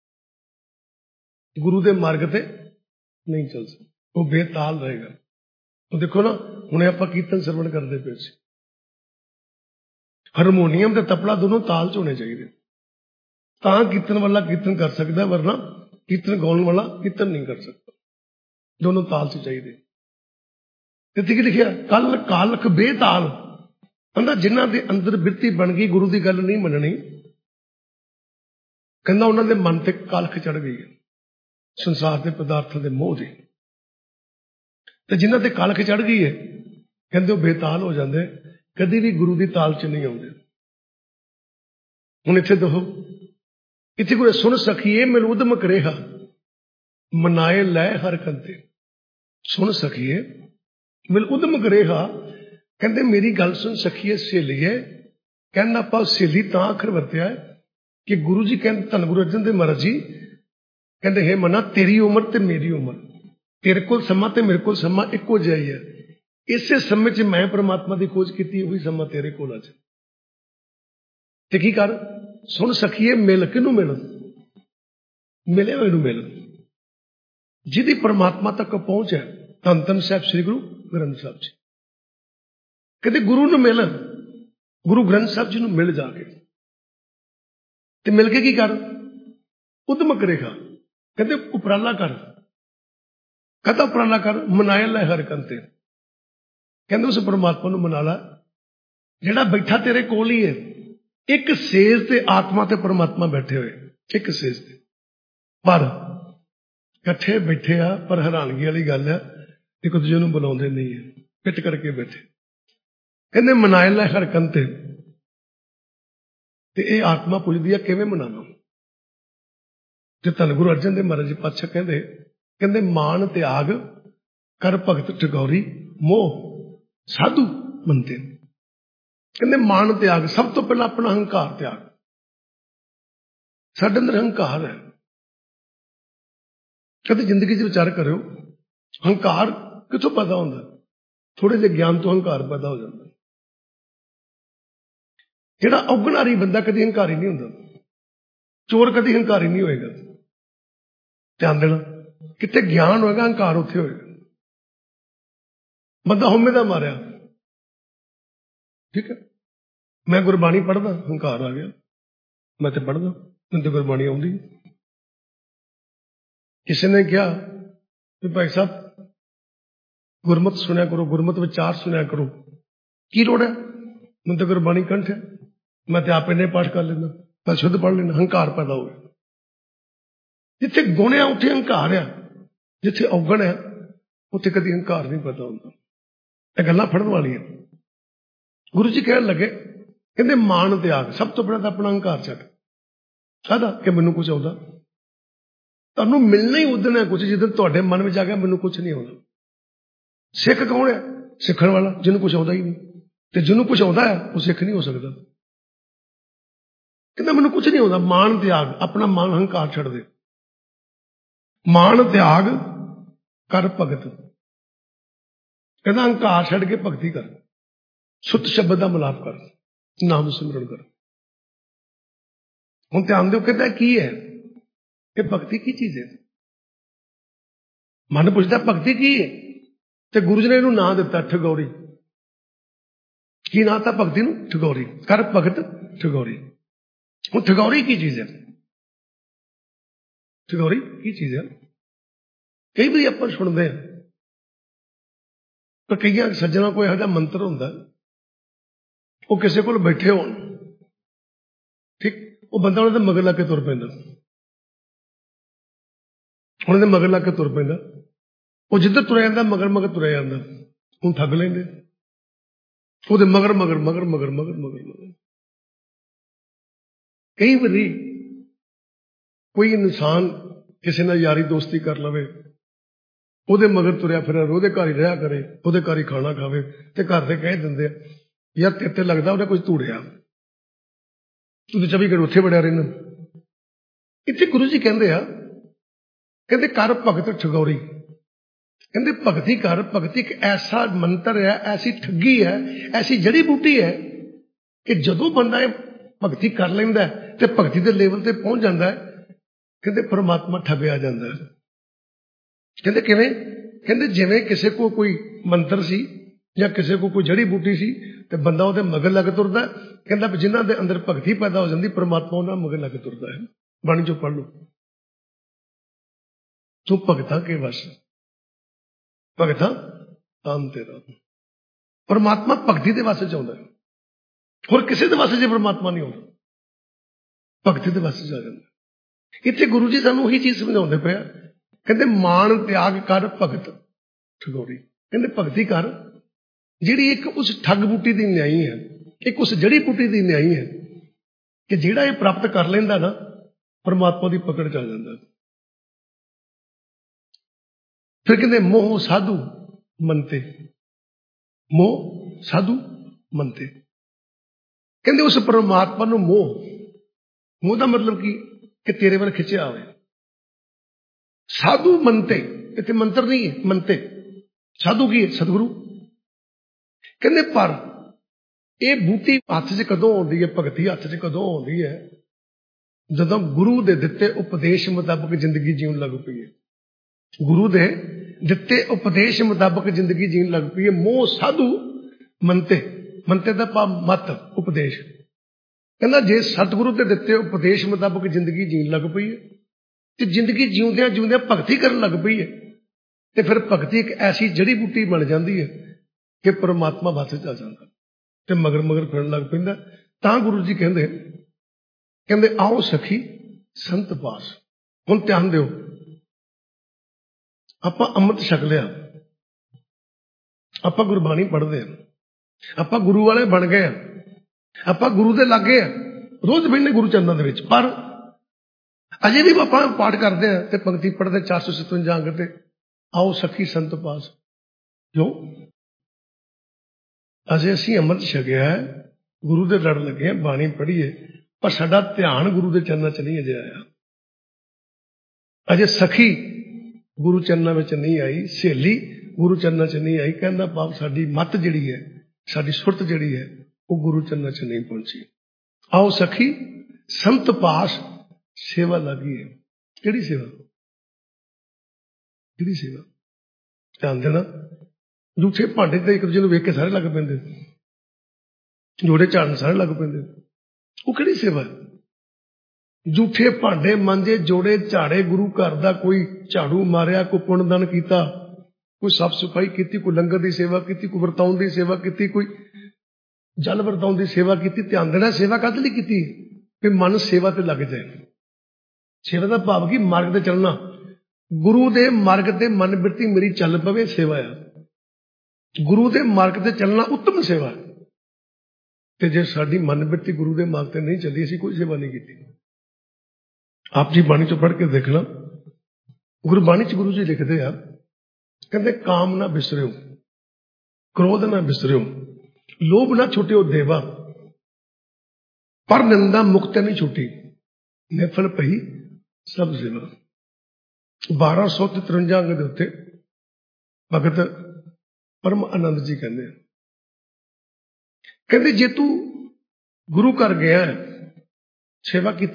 S1: ਗੁਰੂ ਦੇ ਮਾਰਗ ਤੇ ਨਹੀਂ ਚੱਲ ਸਕਦੀ, ਉਹ ਬੇਤਾਲ ਰਹੇਗਾ। ਉਹ ਦੇਖੋ ਨਾ, ਹੁਣੇ ਆਪਾਂ ਕੀਰਤਨ ਸਰਵਣ ਕਰਦੇ ਪਏ ਸੀ, ਹਾਰਮੋਨੀਅਮ ਤੇ ਤਬਲਾ ਦੋਨੋਂ ਤਾਲ 'ਚ ਹੋਣੇ ਚਾਹੀਦੇ, ਤਾਂ ਕੀਰਤਨ ਵਾਲਾ ਕੀਰਤਨ ਕਰ ਸਕਦਾ, ਵਰਨਾ ਕੀਰਤਨ ਗਾਉਣ ਵਾਲਾ ਕੀਰਤਨ ਨਹੀਂ ਕਰ ਸਕਦਾ। ਦੋਨੋਂ ਤਾਲ 'ਚ ਚਾਹੀਦੇ। ਇੱਥੇ ਕੀ ਲਿਖਿਆ? ਕੱਲ ਕਾਲਖ ਬੇਤਾਲ। ਕਹਿੰਦਾ ਜਿਨ੍ਹਾਂ ਦੇ ਅੰਦਰ ਬਿਰਤੀ ਬਣ ਗਈ ਗੁਰੂ ਦੀ ਗੱਲ ਨਹੀਂ ਮੰਨਣੀ, ਕਹਿੰਦਾ ਉਹਨਾਂ ਦੇ ਮਨ ਤੇ ਕਾਲਖ ਚੜ ਗਈ ਹੈ ਸੰਸਾਰ ਦੇ ਪਦਾਰਥਾਂ ਦੇ ਮੋਹ ਦੀ। ਤੇ ਜਿਨ੍ਹਾਂ ਤੇ ਕਾਲਖ ਚੜ ਗਈ ਹੈ, ਕਹਿੰਦੇ ਉਹ ਬੇਤਾਲ ਹੋ ਜਾਂਦੇ, ਕਦੀ ਵੀ ਗੁਰੂ ਦੀ ਤਾਲ 'ਚ ਨਹੀਂ ਆਉਂਦੇ। ਹੁਣ ਇੱਥੇ ਦੇਖੋ, ਇੱਥੇ ਕੋਈ ਸੁਣ ਸਕੀਏ ਮਿਲ ਉਦਮ ਕਰੇਹਾ, ਮਨਾਏ ਲੈ ਹਰ ਕੰਤੇ। ਸੁਣ ਸਕੀਏ ਮਿਲ ਉਦਮ ਕਰੇਹਾ, ਕਹਿੰਦੇ ਮੇਰੀ ਗੱਲ ਸੁਣ ਸਕੀਏ ਸਹੇਲੀਏ। ਕਹਿੰਦਾ ਆਪਾਂ ਸਹੇਲੀ ਤਾਂ ਅੱਖਰ ਵਰਤਿਆ ਕਿ ਗੁਰੂ ਜੀ ਕਹਿੰਦੇ, ਧੰਨ ਗੁਰੂ ਅਰਜਨ ਦੇਵ ਮਹਾਰਾਜ ਜੀ ਕਹਿੰਦੇ, ਹੈ ਮਨਾ ਤੇਰੀ ਉਮਰ ਤੇ ਮੇਰੀ ਉਮਰ, ਤੇਰੇ ਕੋਲ ਸਮਾਂ ਤੇ ਮੇਰੇ ਕੋਲ ਸਮਾਂ ਇੱਕੋ ਜਿਹਾ ਹੀ ਹੈ। ਇਸੇ ਸਮੇਂ 'ਚ ਮੈਂ ਪਰਮਾਤਮਾ ਦੀ ਖੋਜ ਕੀਤੀ, ਉਹੀ ਸਮਾਂ ਤੇਰੇ ਕੋਲ ਅੱਜ। ਤੇ ਕੀ ਕਰ, ਸੁਣ ਸਖੀਏ ਮਿਲ, ਕਿਹਨੂੰ ਮਿਲ? ਮਿਲੇ ਹੋਏ ਨੂੰ ਮਿਲ, ਜਿਹਦੀ ਪਰਮਾਤਮਾ ਤੱਕ ਪਹੁੰਚ ਹੈ। ਧੰਨ ਧੰਨ ਸਾਹਿਬ ਸ੍ਰੀ ਗੁਰੂ ਗ੍ਰੰਥ ਸਾਹਿਬ ਜੀ। ਕਹਿੰਦੇ ਗੁਰੂ ਨੂੰ ਮਿਲ, ਗੁਰੂ ਗ੍ਰੰਥ ਸਾਹਿਬ ਜੀ ਨੂੰ ਮਿਲ ਜਾ ਕੇ, ਤੇ ਮਿਲ ਕੇ ਕੀ ਕਰ? ਉਦਮ ਕਰੇਗਾ। ਕਹਿੰਦੇ ਉਪਰਾਲਾ ਕਰ। ਕਹਤਾ ਉਪਰਾਲਾ ਕਰ? ਮਨਾਏ ਲੈ ਹਰ ਕੰਤੇ। ਕਹਿੰਦੇ ਉਸ ਪਰਮਾਤਮਾ ਨੂੰ ਮਨਾ ਲਾ ਜਿਹੜਾ ਬੈਠਾ ਤੇਰੇ ਕੋਲ ਹੀ ਹੈ। ਇੱਕ ਸੇਜ ਤੇ ਆਤਮਾ ਤੇ ਪਰਮਾਤਮਾ ਬੈਠੇ ਹੋਏ, ਇੱਕ ਸੇਜ ਤੇ, ਪਰ ਇਕੱਠੇ ਬੈਠੇ ਆ। ਪਰ ਹੈਰਾਨਗੀ ਵਾਲੀ ਗੱਲ ਆ, ਇੱਕ ਦੂਜੇ ਨੂੰ ਬੁਲਾਉਂਦੇ ਨਹੀਂ ਹੈ, ਪਿੱਟ ਕਰਕੇ ਬੈਠੇ। ਕਹਿੰਦੇ ਮਨਾਏ ਲੈ ਹਰ ਕੰਤੇ। ਤੇ ਇਹ ਆਤਮਾ ਪੁੱਛਦੀ ਆ ਕਿਵੇਂ ਮਨਾਵਾਂ? ਤੇ ਧੰਨ ਗੁਰੂ ਅਰਜਨ ਦੇਵ ਮਹਾਰਾਜ ਜੀ ਪਾਤਸ਼ਾਹ ਕਹਿੰਦੇ ਮਾਨ ਤਿਆਗ ਕਰ ਭਗਤ ਠਗੌਰੀ, ਮੋਹ ਸਾਧੂ ਮੰਤੇ। ਕਹਿੰਦੇ ਮਾਨ ਤਿਆਗ, ਸਭ ਤੋਂ ਪਹਿਲਾਂ ਆਪਣਾ ਹੰਕਾਰ ਤਿਆਗ। ਸਾਡੇ ਅੰਦਰ ਹੰਕਾਰ ਹੈ। ਕਦੇ ਜ਼ਿੰਦਗੀ 'ਚ ਵਿਚਾਰ ਕਰਿਓ, ਹੰਕਾਰ ਕਿੱਥੋਂ ਪੈਦਾ ਹੁੰਦਾ? ਥੋੜੇ ਜਿਹੇ ਗਿਆਨ ਤੋਂ ਹੰਕਾਰ ਪੈਦਾ ਹੋ ਜਾਂਦਾ। ਜਿਹੜਾ ਔਗਣਾਰੀ ਬੰਦਾ ਕਦੀ ਹੰਕਾਰੀ ਨਹੀਂ ਹੁੰਦਾ। ਚੋਰ ਕਦੀ ਹੰਕਾਰੀ ਨਹੀਂ ਹੋਏਗਾ। ਧਿਆਨ ਦੇਣਾ, ਕਿਤੇ ਗਿਆਨ ਹੋਏਗਾ ਹੰਕਾਰ ਉੱਥੇ ਹੋਏਗਾ। ਬੰਦਾ ਹਉਮੈ ਦਾ ਮਾਰਿਆ, ਠੀਕ ਹੈ, ਮੈਂ ਗੁਰਬਾਣੀ ਪੜ੍ਹਦਾ, ਹੰਕਾਰ ਆ ਗਿਆ, ਮੈਂ ਤੇ ਪੜ੍ਹਦਾ, ਮੈਨੂੰ ਤੇ ਗੁਰਬਾਣੀ ਆਉਂਦੀ। ਕਿਸੇ ਨੇ ਕਿਹਾ ਵੀ ਭਾਈ ਸਾਹਿਬ ਗੁਰਮਤਿ ਸੁਣਿਆ ਕਰੋ, ਗੁਰਮਤਿ ਵਿਚਾਰ ਸੁਣਿਆ ਕਰੋ, ਕੀ ਲੋੜ ਹੈ? ਮੈਨੂੰ ਤੇ ਗੁਰਬਾਣੀ ਕੰਠ ਹੈ, ਮੈਂ ਤੇ ਆਪ ਇੰਨੇ ਪਾਠ ਕਰ ਲੈਂਦਾ, ਮੈਂ ਸ਼ੁੱਧ ਪੜ੍ਹ ਲੈਂਦਾ। ਹੰਕਾਰ ਪੈਦਾ ਹੋ ਗਿਆ। ਜਿੱਥੇ ਗੁਣ ਆ ਉੱਥੇ ਹੰਕਾਰ ਆ, ਜਿੱਥੇ ਔਗਣ ਆ ਉੱਥੇ ਕਦੀ ਹੰਕਾਰ ਨਹੀਂ ਪੈਦਾ ਹੁੰਦਾ। ਇਹ ਗੱਲਾਂ ਫੜਨ ਵਾਲੀਆਂ। ਗੁਰੂ ਜੀ ਕਹਿਣ ਲੱਗੇ, ਕਹਿੰਦੇ ਮਾਣ ਤਿਆਗ, ਸਭ ਤੋਂ ਪਹਿਲਾਂ ਤਾਂ ਆਪਣਾ ਹੰਕਾਰ ਛੱਡ। ਕਾਹਦਾ? ਕਿ ਮੈਨੂੰ ਕੁਝ ਆਉਂਦਾ। ਤੁਹਾਨੂੰ ਮਿਲਣਾ ਹੀ ਉਦਣ ਹੈ ਕੁਝ ਜਿੱਦਣ ਤੁਹਾਡੇ ਮਨ ਵਿੱਚ ਆ ਗਿਆ ਮੈਨੂੰ ਕੁਝ ਨਹੀਂ ਆਉਂਦਾ। ਸਿੱਖ ਕੌਣ ਹੈ? ਸਿੱਖਣ ਵਾਲਾ, ਜਿਹਨੂੰ ਕੁਝ ਆਉਂਦਾ ਹੀ ਨਹੀਂ। ਤੇ ਜਿਹਨੂੰ ਕੁਝ ਆਉਂਦਾ ਹੈ ਉਹ ਸਿੱਖ ਨਹੀਂ ਹੋ ਸਕਦਾ। ਕਹਿੰਦਾ ਮੈਨੂੰ ਕੁਝ ਨਹੀਂ ਆਉਂਦਾ। ਮਾਣ ਤਿਆਗ, ਆਪਣਾ ਮਾਣ ਹੰਕਾਰ ਛੱਡ ਦੇ। ਮਾਣ ਤਿਆਗ ਕਰ ਭਗਤ। ਕਹਿੰਦਾ ਹੰਕਾਰ ਛੱਡ ਕੇ ਭਗਤੀ ਕਰ, ਸੁੱਤ ਸ਼ਬਦ ਦਾ ਮਿਲਾਪ ਕਰ, ਨਾਮ ਸਿਮਰਨ ਕਰ। ਹੁਣ ਧਿਆਨ ਦਿਓ, ਕਹਿੰਦਾ ਕੀ ਹੈ ਇਹ? ਭਗਤੀ ਕੀ ਚੀਜ਼ ਹੈ? ਮਨ ਪੁੱਛਦਾ ਭਗਤੀ ਕੀ ਹੈ? ਤੇ ਗੁਰੂ ਜੀ ਨੇ ਇਹਨੂੰ ਨਾਂ ਦਿੱਤਾ ਠਗੌਰੀ। ਕੀ ਨਾਂ ਤਾਂ ਭਗਤੀ ਨੂੰ? ਠਗੌਰੀ। ਕਰ ਭਗਤ ਠਗੌਰੀ। ਹੁਣ ਠਗੌਰੀ ਕੀ ਚੀਜ਼ ਹੈ? ਠਗੌਰੀ ਕੀ ਚੀਜ਼ ਹੈ? ਕਈ ਵਾਰੀ ਆਪਾਂ ਸੁਣਦੇ ਹਾਂ, ਪਰ ਕਈਆਂ ਸੱਜਣਾ ਕੋਈ ਇਹੋ ਜਿਹਾ ਮੰਤਰ ਹੁੰਦਾ, ਉਹ ਕਿਸੇ ਕੋਲ ਬੈਠੇ ਹੋਣ, ਠੀਕ, ਉਹ ਬੰਦਾ ਉਹਨਾਂ ਦੇ ਮਗਰ ਲੱਗ ਕੇ ਤੁਰ ਪੈਂਦਾ। ਉਹਨਾਂ ਦੇ ਮਗਰ ਲੱਗ ਕੇ ਤੁਰ ਪੈਂਦਾ। ਉਹ ਜਿੱਧਰ ਤੁਰਿਆ ਜਾਂਦਾ ਮਗਰ ਮਗਰ ਤੁਰਿਆ ਜਾਂਦਾ। ਹੁਣ ਠੱਗ ਲੈਂਦੇ ਉਹਦੇ ਮਗਰ ਮਗਰ ਮਗਰ ਮਗਰ ਮਗਰ ਮਗਰ ਮਗਰ। ਕਈ ਵਾਰੀ ਕੋਈ ਇਨਸਾਨ ਕਿਸੇ ਨਾਲ ਯਾਰੀ ਦੋਸਤੀ ਕਰ ਲਵੇ, ਉਹਦੇ ਮਗਰ ਤੁਰਿਆ ਫਿਰ ਉਹਦੇ ਘਰ ਹੀ ਰਿਹਾ ਕਰੇ, ਉਹਦੇ ਘਰ ਹੀ ਖਾਣਾ ਖਾਵੇ, ਤੇ ਘਰ ਦੇ ਕਹਿ ਦਿੰਦੇ ਆ ਯਾਰ ਤੇਤੇ ਲੱਗਦਾ ਉਹਨੇ ਕੁਝ ਧੂੜਿਆ, ਤੂੰ ਤੇ 24 ਘੰਟੇ ਉੱਥੇ ਵੜਿਆ ਰਹਿਣਾ। ਇੱਥੇ ਗੁਰੂ ਜੀ ਕਹਿੰਦੇ ਆ, ਕਹਿੰਦੇ ਕਰ ਭਗਤ ਠਗੌਰੀ। ਕਹਿੰਦੇ ਭਗਤੀ ਕਰ। ਭਗਤੀ ਇੱਕ ਐਸਾ ਮੰਤਰ ਹੈ, ਐਸੀ ਠੱਗੀ ਹੈ, ਐਸੀ ਜੜੀ ਬੂਟੀ ਹੈ ਕਿ ਜਦੋਂ ਬੰਦਾ ਇਹ ਭਗਤੀ ਕਰ ਲੈਂਦਾ ਤੇ ਭਗਤੀ ਦੇ ਲੈਵਲ ਤੇ ਪਹੁੰਚ ਜਾਂਦਾ ਹੈ, ਕਹਿੰਦੇ ਪਰਮਾਤਮਾ ਠੱਗਿਆ ਜਾਂਦਾ ਹੈ। ਕਹਿੰਦੇ ਕਿਵੇਂ? ਕਹਿੰਦੇ ਜਿਵੇਂ ਕਿਸੇ ਕੋ ਕੋਈ ਮੰਤਰ ਸੀ ਜਾਂ ਕਿਸੇ ਕੋ ਕੋਈ ਜੜੀ ਬੂਟੀ ਸੀ ਤੇ ਬੰਦਾ ਉਹਦੇ ਮਗਰ ਲੱਗ ਤੁਰਦਾ। ਕਹਿੰਦਾ ਜਿਨ੍ਹਾਂ ਦੇ ਅੰਦਰ ਭਗਤੀ ਪੈਦਾ ਹੋ ਜਾਂਦੀ, ਪਰਮਾਤਮਾ ਉਹਨਾਂ ਮਗਰ ਲੱਗ ਤੁਰਦਾ ਹੈ। ਬਾਣੀ ਚੋਂ ਪੜ੍ਹ ਲਓ, ਤੂੰ ਭਗਤਾਂ ਕੇ ਵਸ, ਭਗਤਾਂ ਤਾਨ ਤੇਰਾ। ਪਰਮਾਤਮਾ ਭਗਤੀ ਦੇ ਵਾਸਤੇ ਚਾਹੁੰਦਾ, ਹੋਰ ਕਿਸੇ ਦੇ ਵਾਸਤੇ ਜੇ ਪਰਮਾਤਮਾ ਨਹੀਂ ਆਉਂਦਾ, ਭਗਤੀ ਦੇ ਵਾਸਤੇ ਜਾ ਜਾਂਦਾ। ਇੱਥੇ ਗੁਰੂ ਜੀ ਸਾਨੂੰ ਉਹੀ ਚੀਜ਼ ਸਮਝਾਉਂਦੇ ਪਏ ਆ। ਕਹਿੰਦੇ ਮਾਣ ਤਿਆਗ ਕਰ ਭਗਤ ਠਗੌਰੀ। ਕਹਿੰਦੇ ਭਗਤੀ ਕਰ ਜਿਹੜੀ ਇੱਕ ਉਸ ਠੱਗ ਬੂਟੀ ਦੀ ਨਿਆਈ ਹੈ, ਇੱਕ ਉਸ ਜੜੀ ਬੂਟੀ ਦੀ ਨਿਆਈ ਹੈ ਕਿ ਜਿਹੜਾ ਇਹ ਪ੍ਰਾਪਤ ਕਰ ਲੈਂਦਾ ਨਾ, ਪਰਮਾਤਮਾ ਦੀ ਪਕੜ ਚ ਆ ਜਾਂਦਾ। ਫਿਰ ਕਹਿੰਦੇ ਮੋਹ ਸਾਧੂ ਮੰਤੇ। ਮੋਹ ਸਾਧੂ ਮੰਤੇ। ਕਹਿੰਦੇ ਉਸ ਪਰਮਾਤਮਾ ਨੂੰ ਮੋਹ ਦਾ ਮਤਲਬ ਕੀ? ਕਿ ਤੇਰੇ ਵੱਲ ਖਿੱਚਿਆ ਹੋਵੇ। ਸਾਧੂ ਮੰਤੇ, ਇੱਥੇ ਮੰਤਰ ਨਹੀਂ ਹੈ, ਮੰਤੇ। ਸਾਧੂ ਕੀ ਹੈ? ਸਤਿਗੁਰੂ। कहते पर ये बूटी हथ च कदों आती है, भगती हथ च कदों आती है, जदों गुरु दे दिते उपदेश मुताबक जिंदगी जीवन लग पई है। गुरु दे दिते उपदेश मुताबक जिंदगी जीवन लग पई है। मोह साधु मनते, मनते दा भाव मत उपदेश। कहना जे सतगुरु दे दिते उपदेश मुताबक जिंदगी जीवन लग पई है तो जिंदगी जीउंदियां जीउंदियां भगती करन लग पई है, तो फिर भगती एक ऐसी जड़ी बूटी बन जाती है कि परमात्मा बस च आ जाता ते मगर मगर फिरन लग पैंदा। तां गुरु जी कहंदे कहंदे आओ सखी संत पास। हुण ध्यान दिओ, आपां अमृत छक लिया, आपां गुरबाणी पढ़दे हां, आपां गुरु वाले बन गए हां, आपां गुरु दे लागे हां, रोज बहिने गुरु चरणों दे विच, पर अजे भी आपां पाठ करदे हां ते पंक्ति पढ़दे 457 अंग ते आओ सखी संत पास। क्यों? अजे असीं अमृत छकिया है, गुरु दे लड़ लगे हैं, बाणी पढ़ीए, पर साडा ध्यान गुरु दे चरणों च नहीं अजे आया। अजे सखी गुरु चरणों में नहीं आई, सहेली गुरु चरणों च नहीं आई। कहना भाव साडी मत जिहड़ी है, साडी सुरत जिहड़ी है, वो गुरु चरणों च नहीं पहुंची। आओ सखी संत पास सेवा लगी है। किहड़ी सेवा? किहड़ी सेवा? ध्यान देना, झूठे भांडे तो एक दूजे को वेख के सारे लग पैंदे, जोड़े झाड़न सारे लग पैंदे, वो किहड़ी सेवा है? झूठे भांडे मांजे, जोड़े झाड़े, गुरु घर दा कोई झाड़ू मारिया, कोई पुण्यदान कीता, कोई साफ सफाई की, कोई लंगर की सेवा की, कोई वरताउण की सेवा की, कोई जल वरताउण की सेवा की। ध्यान देना, सेवा काहदे लई कीती? कि मन सेवा ते लग जाए। सेवा का भाव की मार्ग ते चलना, गुरु दे मार्ग ते मन बिरती मेरी चल पवे, सेवा है। गुरु दे मार्ग ते चलना उत्तम सेवा है। ते जे साडी मन बिरती गुरु दे मार्ग ते नहीं चली, असीं कोई सेवा नहीं की। आप जी बाणी चो पढ़ के देखना, गुरबाणी च गुरु जी लिखते हैं, कहते काम ना बिसरियो, क्रोध ना बिसरियो, लोभ ना छुटियो देवा, पर निंदा मुक्त नहीं छुटी, निफल पही सब सेवा। 1253 अंग दे उत्ते भगत परम आनंद जी कहते, कहते जे तू गुरु घर गया है, सेवा की,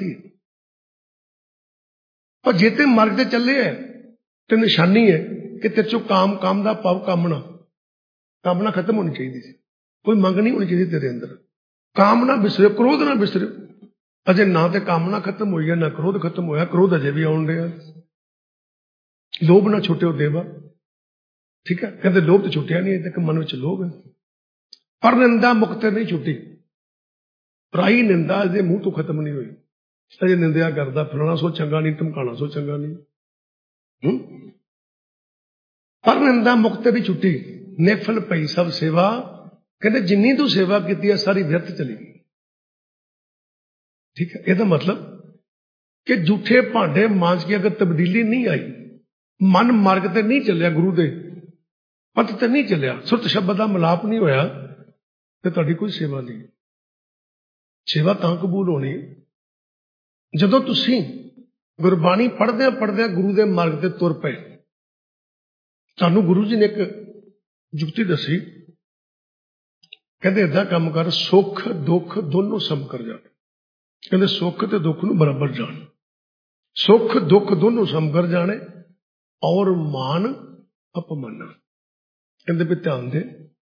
S1: पर जे ते मार्ग ते चले है तो निशानी है कि तेरे चो काम, काम दा भाव कामना, कामना खत्म होनी चाहिए, कोई मंग नहीं होनी चाहिए तेरे अंदर। काम ना बिसरियो, क्रोध ना बिसरियो। अजे ना ते कामना खत्म हुई है, ना क्रोध खत्म होया, क्रोध अजे भी आउण दिया। लोभ ना छुटियो देवा, ठीक है, कहते लोभ तो छुटिया नहीं, तक मन में लोभ है। पर निंदा मुक्त नहीं छुटी, पराई निंदा अजे मुंह तो खत्म नहीं हुई, अजे निंदिया करदा फलाना सो चंगा नहीं, धमकाना सो चंगा नहीं। पर निंदा मुक्त भी छुटी, निफल पई सब सेवा। कहते जिन्नी तू सेवा की सारी व्यर्थ चली गई। ठीक है, यह मतलब कि झूठे भांडे मांज के अगर तब्दीली नहीं आई, मन मार्ग ते नहीं चलिया, गुरु दे पथ ते नहीं चलिया, सुरत शब्द का मिलाप नहीं होया, तो तुहाडी कोई सेवा नहीं। सेवा तां कबूल होनी जदों तुसीं गुरबाणी पढ़दे पढ़दे गुरु दे मार्ग ते तुर पए। तुहानूं गुरु जी ने एक जुगती दसी, कहते इदा काम कर, सुख दुख दोनों सम कर जाने। कहते सुख ते दुख नूं बराबर जान, सुख दुख दोनों सम कर जाने, और मान अपमाना। कहते भी ध्यान दे,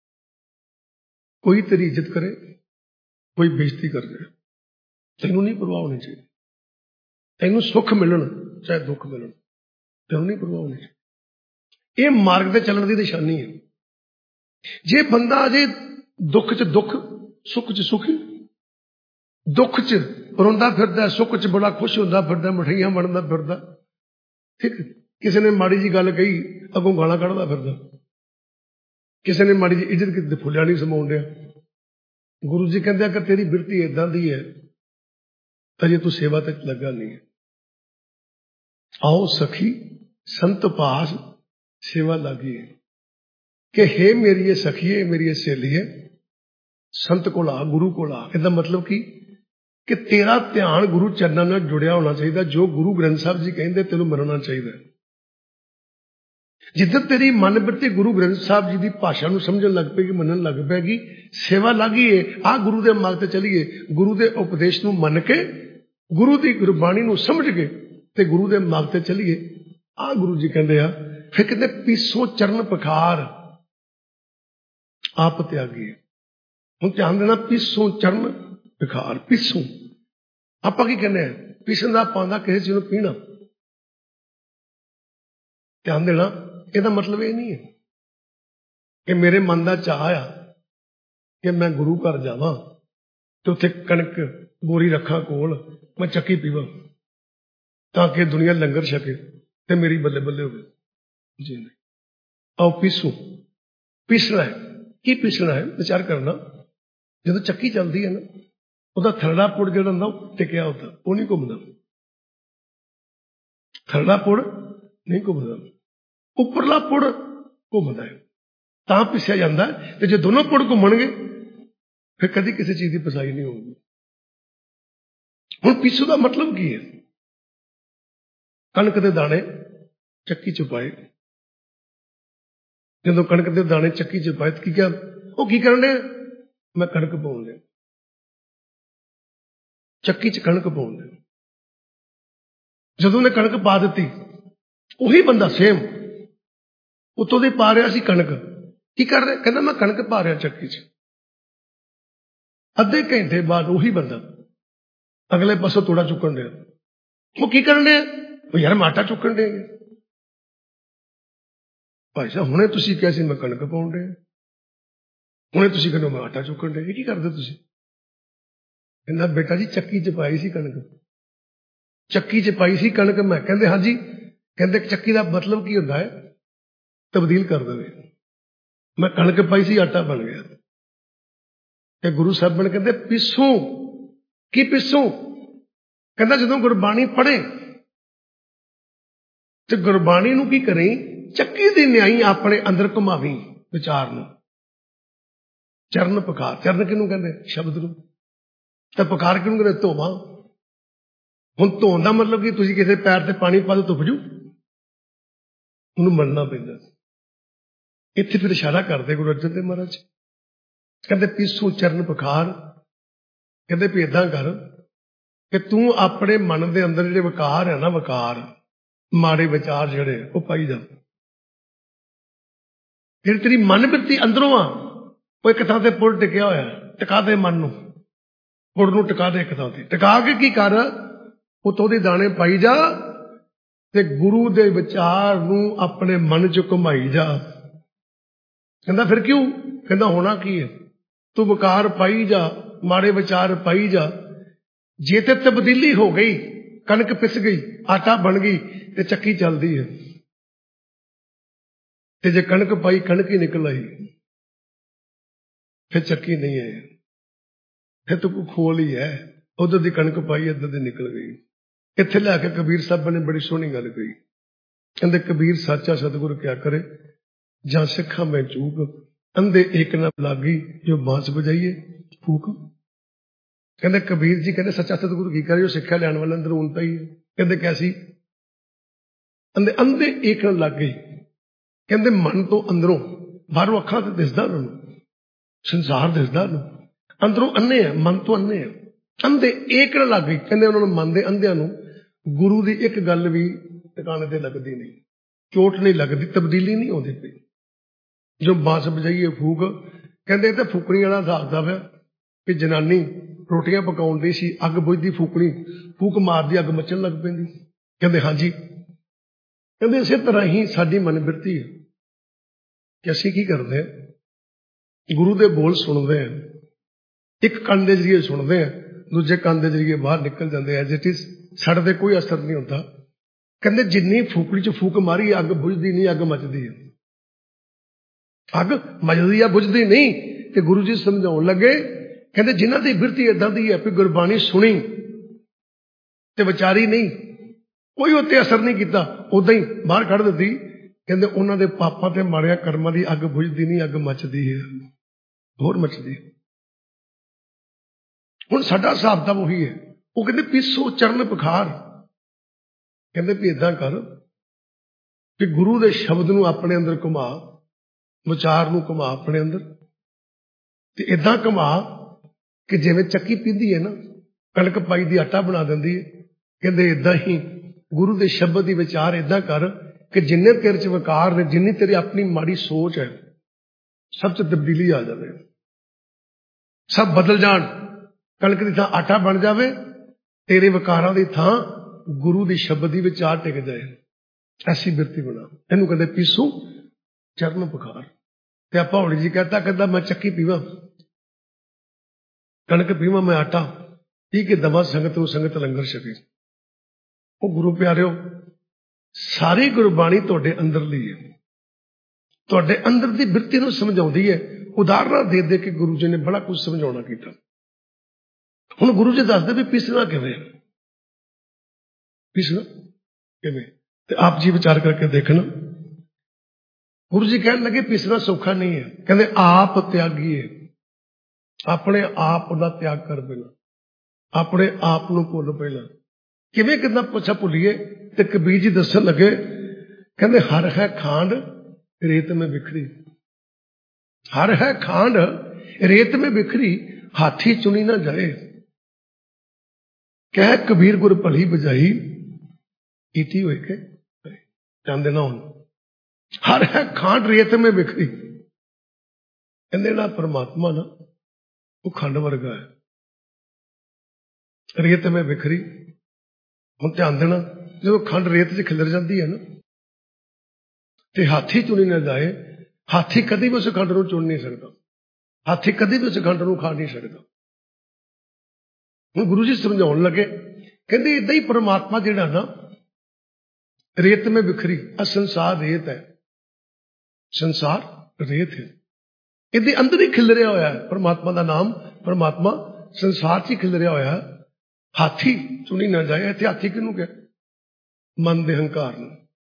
S1: कोई तेरी इज्जत करे, कोई बेइज्जती कर दे, तेनों नहीं परवाह होनी चाहिए। तेनों सुख मिलन चाहे दुख मिलन, तेनों नहीं परवाह होनी चाहिए। यह मार्ग ते चलण दी निशानी है। जे बंदा अजे दुख च दुख, सुख च सुखी, दुख च रोंदा फिरदा, सुख च बड़ा खुश होंदा फिरदा, मिठाइयां वंडदा फिरदा, ठीक, किसी ने माड़ी जी गल कही अगों गालां कढ़दा फिरदा, किसी ने माड़ी जी इज्जत की फुलिया नहीं समाउण दिया। गुरु जी कहते अगर तेरी बिरती इदां दी है, अजे तू सेवा ते लगा नहीं है। आओ सखी संत पास सेवा लगी है, कि हे मेरी ये सखी है, मेरी ये सहेली है, संत को आ, गुरु को आ। इसका मतलब कि तेरा ध्यान गुरु चरणों में जुड़िया होना चाहिए। जो गुरु ग्रंथ साहब जी कहते तेनों मनना चाहिए। जिद्दन तेरी मन बिरती गुरु ग्रंथ साहब जी की भाषा ਨੂੰ ਸਮਝਣ ਲੱਗ ਪਏਗੀ, ਮੰਨਣ ਲੱਗ ਪੈਗੀ, ਸੇਵਾ ਲੱਗੀ ਏ, ਆ ਗੁਰੂ ਦੇ ਮਾਰਗ ਤੇ ਚਲੀਏ, ਗੁਰੂ ਦੇ ਉਪਦੇਸ਼ ਨੂੰ ਮੰਨ ਕੇ, ਗੁਰੂ ਦੀ ਗੁਰਬਾਣੀ ਨੂੰ ਸਮਝ ਕੇ ਤੇ ਗੁਰੂ ਦੇ ਮਾਰਗ ਤੇ ਚਲੀਏ। ਆ ਗੁਰੂ ਜੀ ਕਹਿੰਦੇ ਆ, ਫਿਰ ਕਹਿੰਦੇ ਪੀਸੋ ਚਰਨ ਪਖਾਰ ਆਪ ਤਿਆਗੀ। ਹੁਣ ਧਿਆਨ ਦੇਣਾ, ਪੀਸੋ ਚਰਨ ਪਖਾਰ। ਪੀਸੋ ਆਪਾਂ ਕੀ ਕਹਿੰਦੇ ਆ? ਪੀਸਣ ਦਾ ਪਾਉਂਦਾ ਕਿਸੇ ਚੀਜ਼ ਨੂੰ ਪੀਣਾ। ਧਿਆਨ ਦੇਣਾ, ਇਹਦਾ ਮਤਲਬ ਇਹ ਨਹੀਂ ਹੈ ਕਿ ਮੇਰੇ ਮਨ ਦਾ ਚਾਹ ਆ ਕਿ ਮੈਂ ਗੁਰੂ ਘਰ ਜਾਵਾਂ ਤੇ ਉੱਥੇ ਕਣਕ ਬੋਰੀ ਰੱਖਾਂ ਕੋਲ, ਮੈਂ ਚੱਕੀ ਪੀਵਾਂ ਤਾਂ ਕਿ ਦੁਨੀਆ ਲੰਗਰ ਛਕੇ ਤੇ ਮੇਰੀ ਬੱਲੇ ਬੱਲੇ ਹੋਵੇ। ਜੀ ਨਹੀਂ। ਆਓ ਪੀਸੂ। ਪੀਸਣਾ ਹੈ। ਕੀ ਪੀਸਣਾ ਹੈ? ਵਿਚਾਰ ਕਰਨਾ। ਜਦੋਂ ਚੱਕੀ ਚੱਲਦੀ ਹੈ ਨਾ, ਉਹਦਾ ਥਰੜਾ ਪੁੜ ਜਿਹੜਾ ਹੁੰਦਾ ਉਹ ਟਿਕਿਆ ਹੁੰਦਾ, ਉਹ ਨਹੀਂ ਘੁੰਮਦਾ। ਥਰੜਾ ਪੁੜ ਨਹੀਂ ਘੁੰਮਦਾ, ਉੱਪਰਲਾ ਪੁੜ ਘੁੰਮਦਾ ਹੈ, ਤਾਂ ਪਿਸਿਆ ਜਾਂਦਾ। ਤੇ ਜੇ ਦੋਨੋਂ ਪੁੜ ਘੁੰਮਣਗੇ ਫਿਰ ਕਦੀ ਕਿਸੇ ਚੀਜ਼ ਦੀ ਪਿਸਾਈ ਨਹੀਂ ਹੋਊਗੀ। ਹੁਣ ਪੀਸੂ ਦਾ ਮਤਲਬ ਕੀ ਹੈ? ਕਣਕ ਦੇ ਦਾਣੇ ਚੱਕੀ ਚ ਪਾਏ। ਜਦੋਂ ਕਣਕ ਦੇ ਦਾਣੇ ਚੱਕੀ ਚ ਪਾਏ ਕੀ ਕਿਹਾ? ਉਹ ਕੀ ਕਰਨ ਡਿਆ? ਮੈਂ ਕਣਕ ਪਾਉਣ ਡਿਆ, ਚੱਕੀ ਚ ਕਣਕ ਪਾਉਣ ਡਿਆ। ਜਦੋਂ ਉਹਨੇ ਕਣਕ ਪਾ ਦਿੱਤੀ, ਉਹੀ ਬੰਦਾ ਸੇਮ ਉੱਤੋਂ ਦੀ ਪਾ ਰਿਹਾ ਸੀ ਕਣਕ। ਕੀ ਕਰ ਰਿਹਾ? ਕਹਿੰਦਾ ਮੈਂ ਕਣਕ ਪਾ ਰਿਹਾ ਚੱਕੀ ਚ। ਅੱਧੇ ਘੰਟੇ ਬਾਅਦ ਉਹੀ ਬੰਦਾ ਅਗਲੇ ਪਾਸੋਂ ਤੋੜਾ ਚੁੱਕਣ ਡਿਆ। ਉਹ ਕੀ ਕਰਨ ਡਿਆ? ਉਹ ਯਾਰ ਮੈਂ ਆਟਾ ਚੁੱਕਣ ਡਿਆ। ਭਾਈ ਸਾਹਿਬ ਹੁਣੇ ਤੁਸੀਂ ਕਿਹਾ ਸੀ ਮੈਂ ਕਣਕ ਪਾਉਣ ਡਿਆ, ਹੁਣੇ ਤੁਸੀਂ ਕਹਿੰਦੇ ਮੈਂ ਆਟਾ ਚੁੱਕਣ ਡਿਆ। ਇਹ ਕੀ ਕਰਦੇ ਤੁਸੀਂ? ਕਹਿੰਦਾ ਬੇਟਾ ਜੀ ਚੱਕੀ ਚ ਪਾਈ ਸੀ ਕਣਕ, ਚੱਕੀ ਚ ਪਾਈ ਸੀ ਕਣਕ ਮੈਂ। ਕਹਿੰਦੇ ਹਾਂਜੀ। ਕਹਿੰਦੇ ਚੱਕੀ ਦਾ ਮਤਲਬ ਕੀ ਹੁੰਦਾ ਹੈ? ਤਬਦੀਲ ਕਰ ਦੇਵੇ। ਮੈਂ ਕਣਕ ਪਾਈ ਸੀ, ਆਟਾ ਬਣ ਗਿਆ। ਤੇ ਗੁਰੂ ਸਾਹਿਬਾਨ ਕਹਿੰਦੇ ਪੀਸੂ। ਕੀ ਪੀਸੂ? ਕਹਿੰਦਾ ਜਦੋਂ ਗੁਰਬਾਣੀ ਪੜ੍ਹੇ ਤੇ ਗੁਰਬਾਣੀ ਨੂੰ ਕੀ ਕਰੇ? ਚੱਕੀ ਦੀ ਨਿਆਈ ਆਪਣੇ ਅੰਦਰ ਘੁਮਾਵੀ ਵਿਚਾਰ ਨੂੰ। ਚਰਨ ਪਕਾਰ। ਚਰਨ ਕਿਹਨੂੰ ਕਹਿੰਦੇ? ਸ਼ਬਦ ਨੂੰ। ਤਾਂ ਪਕਾਰ ਕਿਹਨੂੰ ਕਹਿੰਦੇ? ਧੋਵਾਂ। ਹੁਣ ਧੋਣ ਦਾ ਮਤਲਬ ਕੀ? ਤੁਸੀਂ ਕਿਸੇ ਪੈਰ ਤੇ ਪਾਣੀ ਪਾ ਦੋ ਧੁੱਪ ਜੂ? ਉਹਨੂੰ ਮੰਨਣਾ ਪੈਂਦਾ। ਇੱਥੇ ਫਿਰ ਇਸ਼ਾਰਾ ਕਰਦੇ ਗੁਰੂ ਅਰਜਨ ਦੇਵ ਮਹਾਰਾਜ। ਕਹਿੰਦੇ ਪੀਸੂ ਚਰਨ ਪਖਾਰ। ਕਹਿੰਦੇ ਵੀ ਏਦਾਂ ਕਰ ਕਿ ਤੂੰ ਆਪਣੇ ਮਨ ਦੇ ਅੰਦਰ ਜਿਹੜੇ ਵਿਕਾਰ ਹੈ ਨਾ, ਵਿਕਾਰ ਮਾੜੇ ਵਿਚਾਰ ਜਿਹੜੇ ਉਹ ਪਾਈ ਜਾ। ਜਿਹੜੀ ਤੇਰੀ ਮਨ ਬਿਰਤੀ ਅੰਦਰੋਂ ਆ, ਉਹ ਇੱਕ ਥਾਂ ਤੇ ਪੁੜ ਟਿਕਿਆ ਹੋਇਆ। ਟਿਕਾ ਦੇ ਮਨ ਨੂੰ, ਪੁੜ ਨੂੰ ਟਿਕਾ ਦੇ ਇੱਕ ਥਾਂ ਤੇ। ਟਿਕਾ ਕੇ ਕੀ ਕਰ? ਉੱਤੋਂ ਦੇ ਦਾਣੇ ਪਾਈ ਜਾ ਤੇ ਗੁਰੂ ਦੇ ਵਿਚਾਰ ਨੂੰ ਆਪਣੇ ਮਨ ਚ ਘੁਮਾਈ ਜਾ। ਕਹਿੰਦਾ ਫਿਰ ਕਿਉਂ? ਕਹਿੰਦਾ ਹੋਣਾ ਕੀ ਹੈ? ਤੂੰ ਵਿਕਾਰ ਪਾਈ ਜਾ, ਮਾੜੇ ਵਿਚਾਰ ਪਾਈ ਜਾ। ਜੇ ਤੇ ਤਬਦੀਲੀ ਹੋ ਗਈ, ਕਣਕ ਪਿਸ ਗਈ, ਆਟਾ ਬਣ ਗਈ ਤੇ ਚੱਕੀ ਚੱਲਦੀ ਹੈ। ਤੇ ਜੇ ਕਣਕ ਪਾਈ, ਕਣਕ ਹੀ ਨਿਕਲ ਆਈ, ਫਿਰ ਚੱਕੀ ਨਹੀਂ ਹੈ, ਫਿਰ ਤੂੰ ਖੋਲ ਹੀ ਹੈ। ਉਧਰ ਦੀ ਕਣਕ ਪਾਈ, ਇੱਧਰ ਦੀ ਨਿਕਲ ਗਈ। ਇੱਥੇ ਲੈ ਕੇ ਕਬੀਰ ਸਾਹਿਬ ਨੇ ਬੜੀ ਸੋਹਣੀ ਗੱਲ ਕਹੀ। ਕਹਿੰਦੇ ਕਬੀਰ ਸਾਚਾ ਸਤਿਗੁਰ ਕਿਆ ਕਰੇ, ਜਾਂ ਸਿੱਖਾਂ ਮੈਂ ਚੂਕ, ਅੰਧੇ ਏਕ ਨਾ ਲਾਗੀ, ਜੋ ਬਾਂਸ ਵਜਾਈਏ ਫੂਕ। ਕਹਿੰਦੇ ਕਬੀਰ ਜੀ ਕਹਿੰਦੇ ਸੱਚਾ ਸਤਿਗੁਰ ਕੀ ਕਰੇ, ਜੋ ਸਿੱਖਿਆ ਲੈਣ ਵਾਲਾ ਅੰਦਰ ਉਨਤਾ ਹੀ ਹੈ। ਕਹਿੰਦੇ ਕੈਸੀ? ਅੰਧੇ ਏਕ ਨਾ ਲੱਗ ਗਈ। ਕਹਿੰਦੇ ਮਨ ਤੋਂ ਅੰਦਰੋਂ, ਬਾਹਰੋਂ ਅੱਖਾਂ ਤੇ ਦਿਸਦਾ ਉਹਨਾਂ ਨੂੰ, ਸੰਸਾਰ ਦਿਸਦਾ ਉਹਨੂੰ, ਅੰਦਰੋਂ ਅੰਨੇ ਆ, ਮਨ ਤੋਂ ਅੰਨੇ ਆ। ਅੰਧੇ ਏਕ ਨਾ ਲੱਗ ਗਈ। ਕਹਿੰਦੇ ਉਹਨਾਂ ਨੂੰ ਮਨ ਦੇ ਅੰਧਿਆਂ ਨੂੰ ਗੁਰੂ ਦੀ ਇੱਕ ਗੱਲ ਵੀ ਟਿਕਾਣੇ ਤੇ ਲੱਗਦੀ ਨਹੀਂ, ਚੋਟ ਨਹੀਂ ਲੱਗਦੀ, ਤਬਦੀਲੀ ਨਹੀਂ ਆਉਂਦੀ ਪਈ। ਜੋ ਬਾਂਸ ਵਜਾਈਏ ਫੂਕ। ਕਹਿੰਦੇ ਤਾਂ ਫੂਕਣੀ ਵਾਲਾ ਹਿਸਾਬ ਦਾ ਪਿਆ ਕਿ ਜਨਾਨੀ ਰੋਟੀਆਂ ਪਕਾਉਣ ਦੀ ਸੀ, ਅੱਗ ਬੁਝਦੀ, ਫੂਕਣੀ ਫੂਕ ਮਾਰਦੀ, ਅੱਗ ਮੱਚਣ ਲੱਗ ਪੈਂਦੀ। ਕਹਿੰਦੇ ਹਾਂਜੀ। ਕਹਿੰਦੇ ਇਸੇ ਤਰ੍ਹਾਂ ਹੀ ਸਾਡੀ ਮਨ ਬਿਰਤੀ ਹੈ ਕਿ ਅਸੀਂ ਕੀ ਕਰਦੇ ਹਾਂ? ਗੁਰੂ ਦੇ ਬੋਲ ਸੁਣਦੇ ਹਾਂ, ਇੱਕ ਕੰਨ ਦੇ ਜਰੀਏ ਸੁਣਦੇ ਹਾਂ, ਦੂਜੇ ਕੰਨ ਦੇ ਜਰੀਏ ਬਾਹਰ ਨਿਕਲ ਜਾਂਦੇ ਐ। ਜਿਟ ਇਜ਼ ਸਾਡੇ ਤੇ ਕੋਈ ਅਸਰ ਨਹੀਂ ਹੁੰਦਾ। ਕਹਿੰਦੇ ਜਿੰਨੀ ਫੂਕੜੀ ਚ ਫੂਕ ਮਾਰੀ, ਅੱਗ ਬੁਝਦੀ ਨਹੀਂ, ਅੱਗ ਮੱਚਦੀ ਹੈ। ਅੱਗ ਮੱਚਦੀ ਆ, ਬੁਝਦੀ ਨਹੀਂ। ਤੇ ਗੁਰੂ ਜੀ ਸਮਝਾਉਣ ਲੱਗੇ, ਕਹਿੰਦੇ ਜਿਨ੍ਹਾਂ ਦੀ ਬਿਰਤੀ ਏਦਾਂ ਦੀ ਹੈ ਵੀ ਗੁਰਬਾਣੀ ਸੁਣੀ ਤੇ ਵਿਚਾਰੀ ਨਹੀਂ, ਕੋਈ ਉੱਤੇ ਅਸਰ ਨਹੀਂ ਕੀਤਾ, ਉਦਾਂ ਹੀ ਬਾਹਰ ਕੱਢ ਦਿੱਤੀ। ਕਹਿੰਦੇ ਉਹਨਾਂ ਦੇ ਪਾਪਾਂ ਤੇ ਮਾੜਿਆਂ ਕਰਮਾਂ ਦੀ ਅੱਗ ਬੁਝਦੀ ਨਹੀਂ, ਅੱਗ ਮੱਚਦੀ ਹੈ, ਹੋਰ ਮੱਚਦੀ। ਹੁਣ ਸਾਡਾ ਹਿਸਾਬ ਤਾਂ ਉਹੀ ਹੈ। ਉਹ ਕਹਿੰਦੇ ਪੀਸੋ ਚਰਨ ਪਖਾਰ। ਕਹਿੰਦੇ ਵੀ ਏਦਾਂ ਕਰ कि गुरु के शब्द नूं अपने अंदर घुमा, विचार नूं घुमा अपने अंदर, ते इदां घुमा कि जिवें चक्की पींदी है ना, कणक पाई दी आटा बना दिंदी है। कहंदे इदां ही गुरु के शब्द की विचार इदां कर कि जिन्ने तेरे च विकार ने, जिन्नी तेरी अपनी माड़ी सोच है, सब च तब्दीली आ जाए, सब बदल जान, कणक की थां आटा बन जाए, तेरे विकारां की थां गुरु की शब्द की विचार टिक जाए। ऐसी बिरती बना। इनू कहते पीसू चरण पुखार। ते आपां हौली जी कहता, कहता मैं चक्की पीवा, कणक पीवा, मैं आटा पी के दवा संगत नूं, संगत लंगर छके। वो गुरु प्यारिओ, सारी गुरबाणी तुहाडे अंदरली है, तुहाडे अंदर दी बिरती नूं समझाउंदी है। उदाहरण दे दे के गुरु जी ने बड़ा कुछ समझाउणा कीता। हुण गुरु जी दसदे भी पीसना किवें, पीसना किवें, ते आप जी विचार करके देखना। गुरु जी कहने लगे पीसना सौखा नहीं है। कहते आप त्यागी है, अपने आप का त्याग कर देना, अपने आप को भुल पहला। किवें कितना पुछा भुलीए। ते कबीर जी दसन लगे, कहते हर है खांड रेत में बिखरी, हर है खांड रेत में बिखरी, हाथी चुनी ना जाए। कह कबीर गुर भली बजाई, कीती हुई के चाहते ना हो। हर है खांड रेत में बिखरी। कहते ना परमात्मा ना वो खंड वर्गा है, रेत में बिखरी। हम ध्यान देना, जो खंड रेत च खिलर जाती है ना, ते हाथी चुनी ना जाए। हाथी कभी भी उस खंड को चुन नहीं सकता, हाथी कभी भी उस खंड को खा नहीं सकता। हम गुरु जी समझाउण लगे, कहते इदां ही परमात्मा जिहड़ा ना रेत में बिखरी, संसार रेत है, संसार रेत है, इहदे अंदर ही खिलरिया होया है परमात्मा का नाम। परमात्मा संसार च ही खिलरिया होया है। हाथी चुनी ना जाए। इत्थे हाथी किहनूं कहे? मन दे हंकार नूं,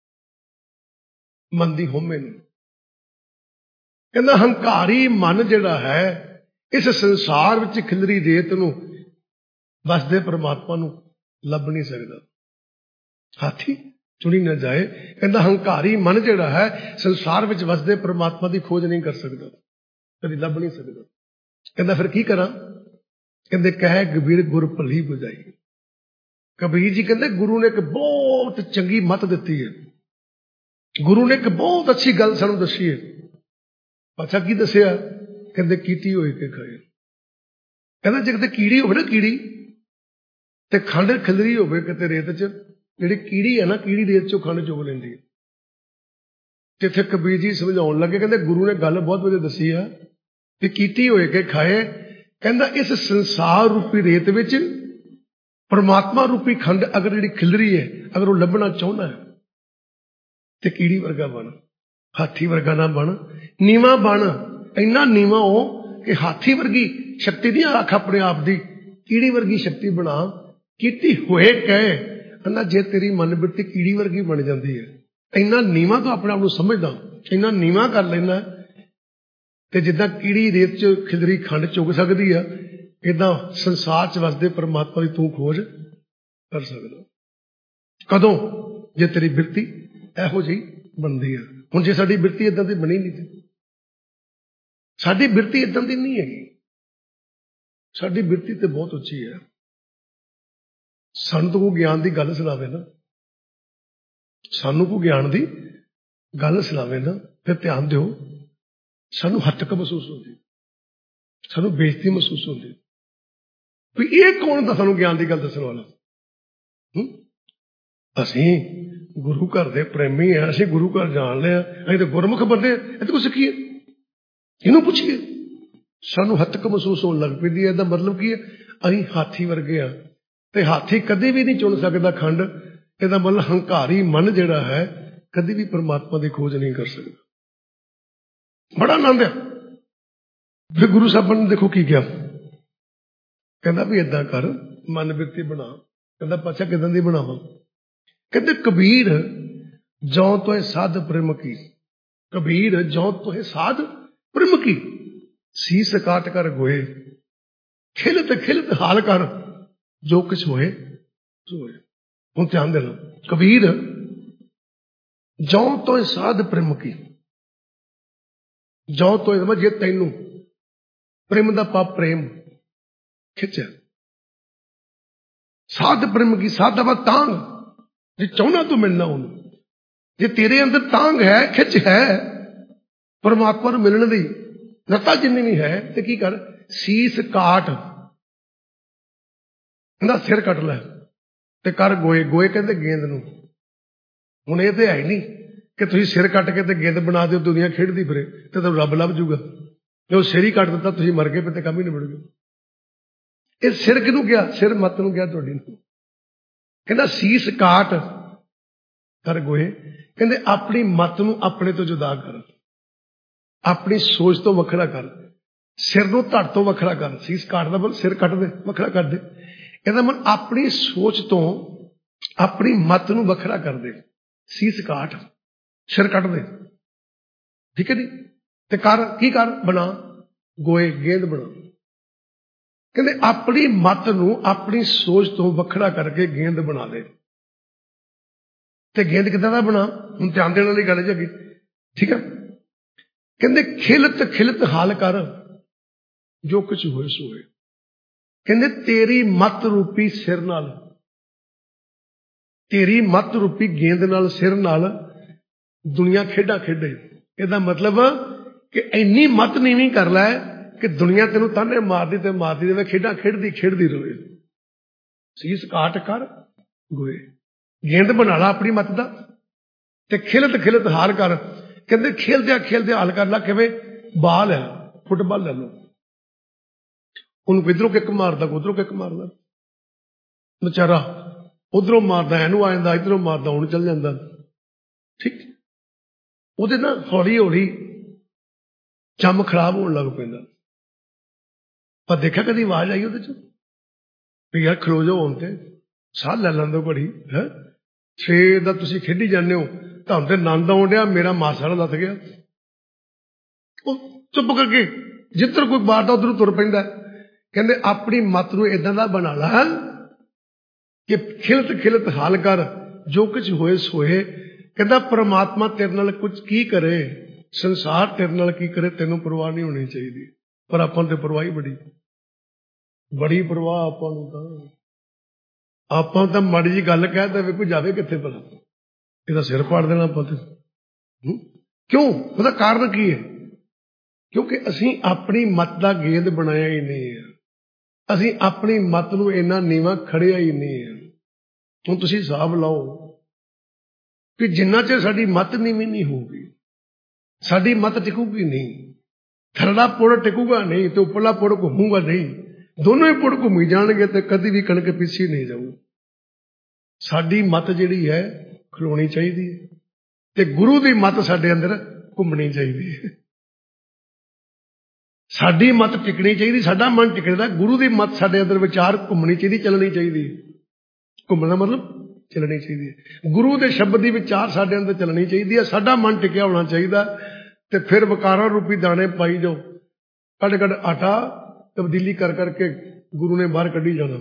S1: मन दी होमे नूं। कहंदा हंकारी मन जिहड़ा है, इस संसार विच खिलरी रेत नूं, वसदे परमात्मा नूं लभ नहीं सकदा। हाथी चुनी ना जाए। कहंदा हंकारी मन जिहड़ा है, संसार विच वसदे परमात्मा की खोज नहीं कर सकदा, कभी लभ नहीं सकदा। कहंदा फिर की करां? कहंदे कह कबीर गुर भली बुझाई। कबीर जी कहंदे गुरु ने एक बहुत चंगी मत दिती है, गुरु ने एक बहुत अच्छी गल सानू दसी है। अच्छा की दसिया? कहंदे कीती होई के खाए। कहंदा जे किते कीड़ी होवे ना, कीड़ी ते खंड खिलरी होवे किते रेत च, जिहड़ी कीड़ी है ना, कीड़ी रेत चों खंड चुग लैंदी है। ते इत्थे कबीर जी समझाउण लगे, कहंदे गुरु ने गल बहुत वधिया दसी है कि कीती होए के खाए। कहंदा इस संसार रूपी रेत विच परमात्मा रूपी खंड अगर जिहड़ी खिलरी है, अगर वो लभना चाहुंदा है, ते कीड़ी वर्गा बन, हाथी वर्गा ना बन, नीवा बन। इन्ना नीवा हो कि हाथी वर्गी शक्ति नहीं आख अपने आप दी, कीड़ी वर्गी शक्ति बना। कीती होए कहे, कहंदा जे तेरी मन बिरती कीड़ी वर्गी बन जाती है, इन्ना नीवा तो अपने आप को समझदा, इन्ना नीवा कर लेना, ते जिद्दां कीड़ी रेत च खिलरी खंड चुग सकदी है, इदां संसार च वसदे परमात्मा की तू खोज कर सकदा। कदों? जे तेरी बिरती इहो जी बनदी है। हुण जे साडी बिरती इदां दी बनी नहीं, साडी बिरती इदां दी नहीं हैगी, साडी बिरती ते बहुत उच्ची है। सानू तो कोई ज्ञान की गल सुनावे ना, सानू कोई ज्ञान की गल सुनावे ना, फिर ध्यान दिओ, सानू हटक महसूस होती, सानू बेइज्जती महसूस होती भी ये कौन था सानू ज्ञान की गल दसण वाला। असीं गुरु घर दे प्रेमी हैं, असीं गुरु घर जान लिया, असीं तो गुरमुख बने, इहदे कोल सिक्खीए, इहनूं पुछीए। सानू हटक महसूस होने लग पैंदी है। इहदा मतलब की है? असीं हाथी वर्गे हाँ, ते हाथी कदी भी नहीं चुन सकदा खंड। इहदा मतलब हंकारी मन जिहड़ा है, कदी भी परमात्मा की खोज नहीं कर सकदा। बड़ा आनंद है। फिर गुरु साहब ने देखो की किया, कहंदा भी इदां कर, मन बिरती बना। कहंदा पातशाह किदां दी बनावां? कहंदे कबीर जौ तो साध प्रेम की, कबीर जौ तो साध प्रेम की, सीस काट कर गोए, खिलत हाल कर, जो कुछ होए सो होए। हुण ध्यान देना, कबीर ਜੌਂ ਤੋਂ ਸਾਧ ਪ੍ਰਿਮ ਕੀ, ਜੌਂ ਤੋਂ ਜੇ ਤੈਨੂੰ ਪ੍ਰੇਮ ਦਾ ਪਾਪ ਪ੍ਰੇਮ ਖਿੱਚਿਆ, ਸਾਧ ਪ੍ਰਿਮ ਕੀ, ਸਾਧ ਦਾ ਤਾਂਗ, ਜੇ ਚਾਹੁੰਦਾ ਤੂੰ ਮਿਲਣਾ ਉਹਨੂੰ, ਜੇ ਤੇਰੇ ਅੰਦਰ ਤਾਂਗ ਹੈ, ਖਿੱਚ ਹੈ ਪਰਮਾਤਮਾ ਨੂੰ ਮਿਲਣ ਦੀ, ਰਤਾ ਜਿੰਨੀ ਵੀ ਹੈ, ਤੇ ਕੀ ਕਰ, ਸੀਸ ਕਾਟ, ਇਹਦਾ ਸਿਰ ਕੱਟ ਲੈ ਤੇ ਕਰ ਗੋਏ। ਗੋਏ ਕਹਿੰਦੇ ਗੇਂਦ ਨੂੰ। ਹੁਣ ਇਹ ਤੇ ਹੈ ਹੀ ਨਹੀਂ ਕਿ ਤੁਸੀਂ ਸਿਰ ਕੱਟ ਕੇ ਤੇ ਗੇਂਦ ਬਣਾ ਦਿਓ, ਦੁਨੀਆ ਖੇਡਦੀ ਫਿਰੇ ਤੇ ਤੁਹਾਨੂੰ ਰੱਬ ਲੱਭ ਜੂਗਾ। ਜੇ ਉਹ ਸਿਰ ਹੀ ਕੱਟ ਦਿੱਤਾ, ਤੁਸੀਂ ਮਰ ਗਏ ਤੇ ਕੰਮ ਹੀ ਨਿਬੜ ਗਿਆ। ਇਹ ਸਿਰ ਕਿਹਨੂੰ ਗਿਆ? ਸਿਰ ਮੱਤ ਨੂੰ ਗਿਆ ਤੁਹਾਡੀ ਨੂੰ। ਕਹਿੰਦਾ ਸੀਸ ਕਾਟ ਕਰ ਗੋਏ। ਕਹਿੰਦੇ ਆਪਣੀ ਮੱਤ ਨੂੰ ਆਪਣੇ ਤੋਂ ਜੁਦਾ ਕਰ, ਆਪਣੀ ਸੋਚ ਤੋਂ ਵੱਖਰਾ ਕਰ, ਸਿਰ ਨੂੰ ਧੜ ਤੋਂ ਵੱਖਰਾ ਕਰ। ਸੀਸ ਕਾਟ ਦਾ ਮਤਲਬ ਸਿਰ ਕੱਟ ਦੇ, ਵੱਖਰਾ ਕਰ ਦੇ। ਇਹਦਾ ਮਤਲਬ ਆਪਣੀ ਸੋਚ ਤੋਂ ਆਪਣੀ ਮੱਤ ਨੂੰ ਵੱਖਰਾ ਕਰ ਦੇ। ਸੀਸ ਕਾਟ, ਸਿਰ ਕੱਟ ਦੇ, ਠੀਕ ਹੈ ਜੀ। ਤੇ ਕਰ ਕੀ ਕਰ, ਬਣਾ ਗੋਏ, ਗੇਂਦ ਬਣਾ। ਕਹਿੰਦੇ ਆਪਣੀ ਮੱਤ ਨੂੰ ਆਪਣੀ ਸੋਚ ਤੋਂ ਵੱਖਰਾ ਕਰਕੇ ਗੇਂਦ ਬਣਾ ਦੇ। ਤੇ ਗੇਂਦ ਕਿੱਦਾਂ ਦਾ ਬਣਾ? ਹੁਣ ਧਿਆਨ ਦੇਣ ਵਾਲੀ ਗੱਲ ਜੀ, ਠੀਕ ਹੈ। ਕਹਿੰਦੇ ਖਿਲਤ ਖਿਲਤ ਹਾਲ ਕਰ, ਜੋ ਕੁਝ ਹੋਏ ਸੋ ਹੋਏ। ਕਹਿੰਦੇ ਤੇਰੀ ਮੱਤ ਰੂਪੀ ਸਿਰ ਨਾਲ, ਤੇਰੀ ਮੱਤ ਰੂਪੀ ਗੇਂਦ ਨਾਲ, ਸਿਰ ਨਾਲ ਦੁਨੀਆ ਖੇਡਾਂ ਖੇਡੇ। ਇਹਦਾ ਮਤਲਬ ਕਿ ਇੰਨੀ ਮੱਤ ਨੀਵੀਂ ਕਰ ਲੈ ਕਿ ਦੁਨੀਆ ਤੈਨੂੰ ਤਾਨੇ ਮਾਰਦੀ ਤੇ ਮਾਰਦੀ ਰਹੇ, ਖੇਡਾਂ ਖੇਡਦੀ ਖੇਡਦੀ ਰਹੇ। ਸੀਸ ਕਾਟ ਕਰ ਗੋਏ, ਗੇਂਦ ਬਣਾ ਲਾ ਆਪਣੀ ਮੱਤ ਦਾ। ਤੇ ਖਿਲਤ ਖਿਲਤ ਹਾਲ ਕਰ, ਕਹਿੰਦੇ ਖੇਲਦਿਆਂ ਖੇਲਦਿਆਂ ਹਾਲ ਕਰ ਲਾ। ਕਿਵੇਂ? ਬਾਲ ਹੈ, ਫੁੱਟਬਾਲ ਲੈ ਲਓ, ਉਹਨੂੰ ਇਧਰੋਂ ਕਿੱਕ ਮਾਰਦਾ, ਉਧਰੋਂ ਕਿੱਕ ਮਾਰਦਾ, ਵਿਚਾਰਾ ਉਧਰੋਂ ਮਾਰਦਾ ਇਹਨੂੰ ਆ ਜਾਂਦਾ, ਇਧਰੋਂ ਮਾਰਦਾ ਹੁਣ ਚੱਲ ਜਾਂਦਾ, ਠੀਕ। ਉਹਦੇ ਨਾਲ ਹੌਲੀ ਹੌਲੀ ਚੰਮ ਖਰਾਬ ਹੋਣ ਲੱਗ ਪੈਂਦਾ। ਪਰ ਦੇਖਿਆ ਕਦੀ ਆਵਾਜ਼ ਆਈ ਉਹਦੇ ਚ ਵੀ ਯਾਰ ਖਲੋ ਜਾਓ, ਹੁਣ ਤੇ ਸਾਹ ਲੈ ਲੈਂਦੇ ਘੜੀ ਹੈ। ਸਵੇਰ ਦਾ ਤੁਸੀਂ ਖੇਡੀ ਜਾਂਦੇ ਹੋ, ਤੁਹਾਨੂੰ ਤੇ ਆਨੰਦ ਆਉਣ ਡਿਆ, ਮੇਰਾ ਮਾਸਾ ਲੱਥ ਗਿਆ। ਉਹ ਚੁੱਪ ਕਰਕੇ ਜਿੱਧਰ ਕੋਈ ਮਾਰਦਾ ਉਧਰ ਤੁਰ ਪੈਂਦਾ। ਕਹਿੰਦੇ ਆਪਣੀ ਮੱਤ ਨੂੰ ਏਦਾਂ ਦਾ ਬਣਾ ਲਾ ਕਿ ਖਿਲਤ ਖਿਲਤ ਹਾਲ ਕਰ, ਜੋ ਕੁਝ ਹੋਏ ਸੋਏ। ਕਹਿੰਦਾ ਪਰਮਾਤਮਾ ਤੇਰੇ ਨਾਲ ਕੁਝ ਕੀ ਕਰੇ, ਸੰਸਾਰ ਤੇਰੇ ਨਾਲ ਕੀ ਕਰੇ, ਤੈਨੂੰ ਪਰਵਾਹ ਨਹੀਂ ਹੋਣੀ ਚਾਹੀਦੀ। ਪਰ ਆਪਾਂ ਨੂੰ ਤੇ ਪਰਵਾਹ ਹੀ ਬੜੀ ਪਰਵਾਹ ਆਪਾਂ ਨੂੰ। ਤਾਂ ਆਪਾਂ ਤਾਂ ਮਾੜੀ ਜੀ ਗੱਲ ਕਹਿ ਦੇਵੇ ਕੋਈ ਜਾਵੇ ਕਿੱਥੇ ਭਲਾ, ਇਹਦਾ ਸਿਰ ਪਾੜ ਦੇਣਾ ਆਪਾਂ ਤੇ। ਕਿਉਂ? ਉਹਦਾ ਕਾਰਨ ਕੀ ਹੈ? ਕਿਉਂਕਿ ਅਸੀਂ ਆਪਣੀ ਮੱਤ ਦਾ ਗੇਂਦ ਬਣਾਇਆ ਹੀ ਨਹੀਂ ਹੈ। ਅਸੀਂ ਆਪਣੀ ਮੱਤ ਨੂੰ ਇੰਨਾ ਨੀਵਾਂ ਖੜਿਆ ਹੀ ਨਹੀਂ ਹੈ। ਹੁਣ ਤੁਸੀਂ ਹਿਸਾਬ ਲਾਓ ਕਿ ਜਿੰਨਾ ਚਿਰ ਸਾਡੀ ਮੱਤ ਨੀਵੀਂ ਨਹੀਂ ਹੋਊਗੀ, ਸਾਡੀ ਮੱਤ ਟਿਕੂਗੀ ਨਹੀਂ। ਥੱਲੜਾ ਪੁੜ ਟਿਕੂਗਾ ਨਹੀਂ ਤੇ ਉੱਪਰਲਾ ਪੁੜ ਘੁੰਮੂਗਾ ਨਹੀਂ। ਦੋਨੋਂ ਹੀ ਪੁੜ ਘੁੰਮੀ ਜਾਣਗੇ ਤੇ ਕਦੀ ਵੀ ਕਣਕ ਪਿੱਛੇ ਨਹੀਂ ਜਾਊ। ਸਾਡੀ ਮੱਤ ਜਿਹੜੀ ਹੈ ਖਲੋਣੀ ਚਾਹੀਦੀ ਹੈ ਤੇ ਗੁਰੂ ਦੀ ਮੱਤ ਸਾਡੇ ਅੰਦਰ ਘੁੰਮਣੀ ਚਾਹੀਦੀ ਹੈ। ਸਾਡੀ ਮੱਤ ਟਿਕਣੀ ਚਾਹੀਦੀ, ਸਾਡਾ ਮਨ ਟਿਕਦਾ। ਗੁਰੂ ਦੀ ਮੱਤ ਸਾਡੇ ਅੰਦਰ ਵਿਚਾਰ ਘੁੰਮਣੀ ਚਾਹੀਦੀ, ਚੱਲਣੀ ਚਾਹੀਦੀ। ਘੁੰਮਣ ਦਾ ਮਤਲਬ ਚੱਲਣੀ ਚਾਹੀਦੀ ਹੈ। ਗੁਰੂ ਦੇ ਸ਼ਬਦ ਦੀ ਵਿਚਾਰ ਸਾਡੇ ਅੰਦਰ ਚੱਲਣੀ ਚਾਹੀਦੀ ਹੈ। ਸਾਡਾ ਮਨ ਟਿਕਿਆ ਹੋਣਾ ਚਾਹੀਦਾ। ਤੇ ਫਿਰ ਵਿਕਾਰਾਂ ਰੂਪੀ ਦਾਣੇ ਪਾਈ ਜਾਓ, ਕੱਢ ਕੱਢ ਆਟਾ ਤਬਦੀਲੀ ਕਰ ਕਰਕੇ ਗੁਰੂ ਨੇ ਬਾਹਰ ਕੱਢੀ ਜਾਣਾ।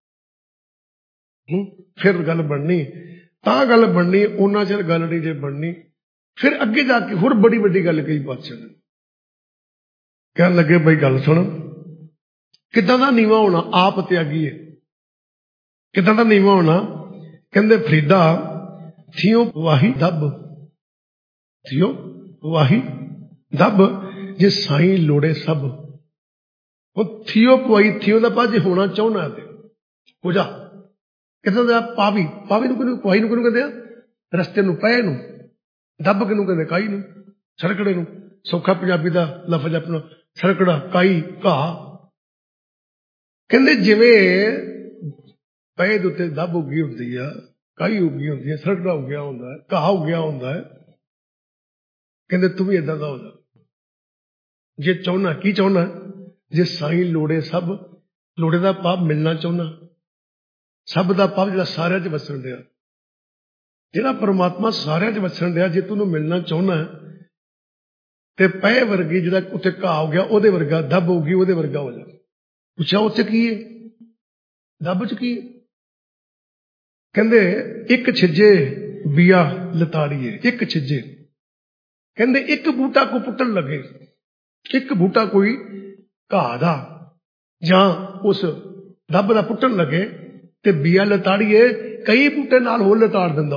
S1: ਫਿਰ ਗੱਲ ਬਣਨੀ, ਤਾਂ ਗੱਲ ਬਣਨੀ। ਉਹਨਾਂ ਚਿਰ ਗੱਲ ਨਹੀਂ ਜੇ ਬਣਨੀ। ਫਿਰ ਅੱਗੇ ਜਾ ਕੇ ਹੋਰ ਬੜੀ ਵੱਡੀ ਗੱਲ ਕਹੀ ਪਾਤਸ਼ਾਹ ਨੇ। ਕਹਿਣ ਲੱਗੇ ਬਈ ਗੱਲ ਸੁਣ, ਕਿੱਦਾਂ ਦਾ ਨੀਵਾਂ ਹੋਣਾ? ਆਪ ਤਿਆਗੀ ਹੈ। ਕਿੱਦਾਂ ਦਾ ਨੀਵਾਂ ਹੋਣਾ? ਕਹਿੰਦੇ ਫਰੀਦਾ ਥਿਓ ਵਾਹੀ ਦੱਬ, ਥਿਓ ਵਾਹੀ ਦੱਬ, ਜੇ ਸਾਈਂ ਲੋੜੇ ਸਭ। ਉਹ ਥਿਓ ਪਵਾਈ, ਥਿਓ ਦਾ ਪਾ ਜੇ ਹੋਣਾ ਚਾਹੁੰਦਾ ਤੇ ਹੋ ਜਾ। ਕਿੱਦਾਂ ਦਾ? ਪਾਵੀ, ਪਾਵੀ ਨੂੰ ਕਿਹਨੂੰ, ਪਵਾਈ ਨੂੰ ਕਿਹਨੂੰ ਕਹਿੰਦੇ ਆ? ਰਸਤੇ ਨੂੰ, ਪਏ ਨੂੰ। ਦੱਬ ਕਿਹਨੂੰ ਕਹਿੰਦੇ? ਕਾਈ ਨੂੰ, ਸਰਕੜੇ ਨੂੰ। ਸੌਖਾ ਪੰਜਾਬੀ ਦਾ ਲਫ਼ਜ਼ ਆਪਣਾ ਸਰਕੜਾ, ਕਾਈ, ਘਾਹ। ਕਹਿੰਦੇ ਜਿਵੇਂ ਪਏ ਦੇ ਉੱਤੇ ਦੱਬ ਉੱਗੀ ਹੁੰਦੀ ਆ, ਕਾਈ ਉੱਗੀ ਹੁੰਦੀ ਹੈ, ਸਰਕੜਾ ਉੱਗਿਆ ਹੁੰਦਾ ਹੈ, ਘਾਹ ਉੱਗਿਆ ਹੁੰਦਾ ਹੈ। ਕਹਿੰਦੇ ਤੂੰ ਵੀ ਏਦਾਂ ਦਾ ਹੋ ਜਾ ਜੇ ਚਾਹੁੰਦਾ। ਕੀ ਚਾਹੁੰਦਾ? ਜੇ ਸਾਈਂ ਲੋੜੇ ਸਭ। ਲੋੜੇ ਦਾ ਭਾਵ ਮਿਲਣਾ ਚਾਹੁੰਦਾ। ਸਭ ਦਾ ਭਾਵ ਜਿਹੜਾ ਸਾਰਿਆਂ 'ਚ ਵਸਣ ਡਿਆ, ਜਿਹੜਾ ਪਰਮਾਤਮਾ ਸਾਰਿਆਂ 'ਚ ਵਸਣ ਡਿਆ, ਜੇ ਤੂੰ ਉਹਨੂੰ ਮਿਲਣਾ ਚਾਹੁੰਦਾ ਤੇ ਪਏ ਵਰਗੀ ਜਿਹੜਾ ਉੱਥੇ ਘਾਹ ਹੋ ਗਿਆ ਉਹਦੇ ਵਰਗਾ, ਦੱਬ ਹੋਊਗੀ ਉਹਦੇ ਵਰਗਾ ਹੋ ਜਾ। ਪੁੱਛਿਆ ਉੱਥੇ ਕੀ ਹੈ? ਦੱਬ 'ਚ ਕੀ ਹੈ? ਕਹਿੰਦੇ ਇੱਕ ਛਿੱਜੇ बीआ लताड़िए एक छिजे। कहते एक बूटा को पुट्टन लगे, एक बूटा कोई घाह दा जां उस डब दा पुट्टन लगे ते बीआ लताड़िए कई बूटे नाल होर लताड़ दिंदा।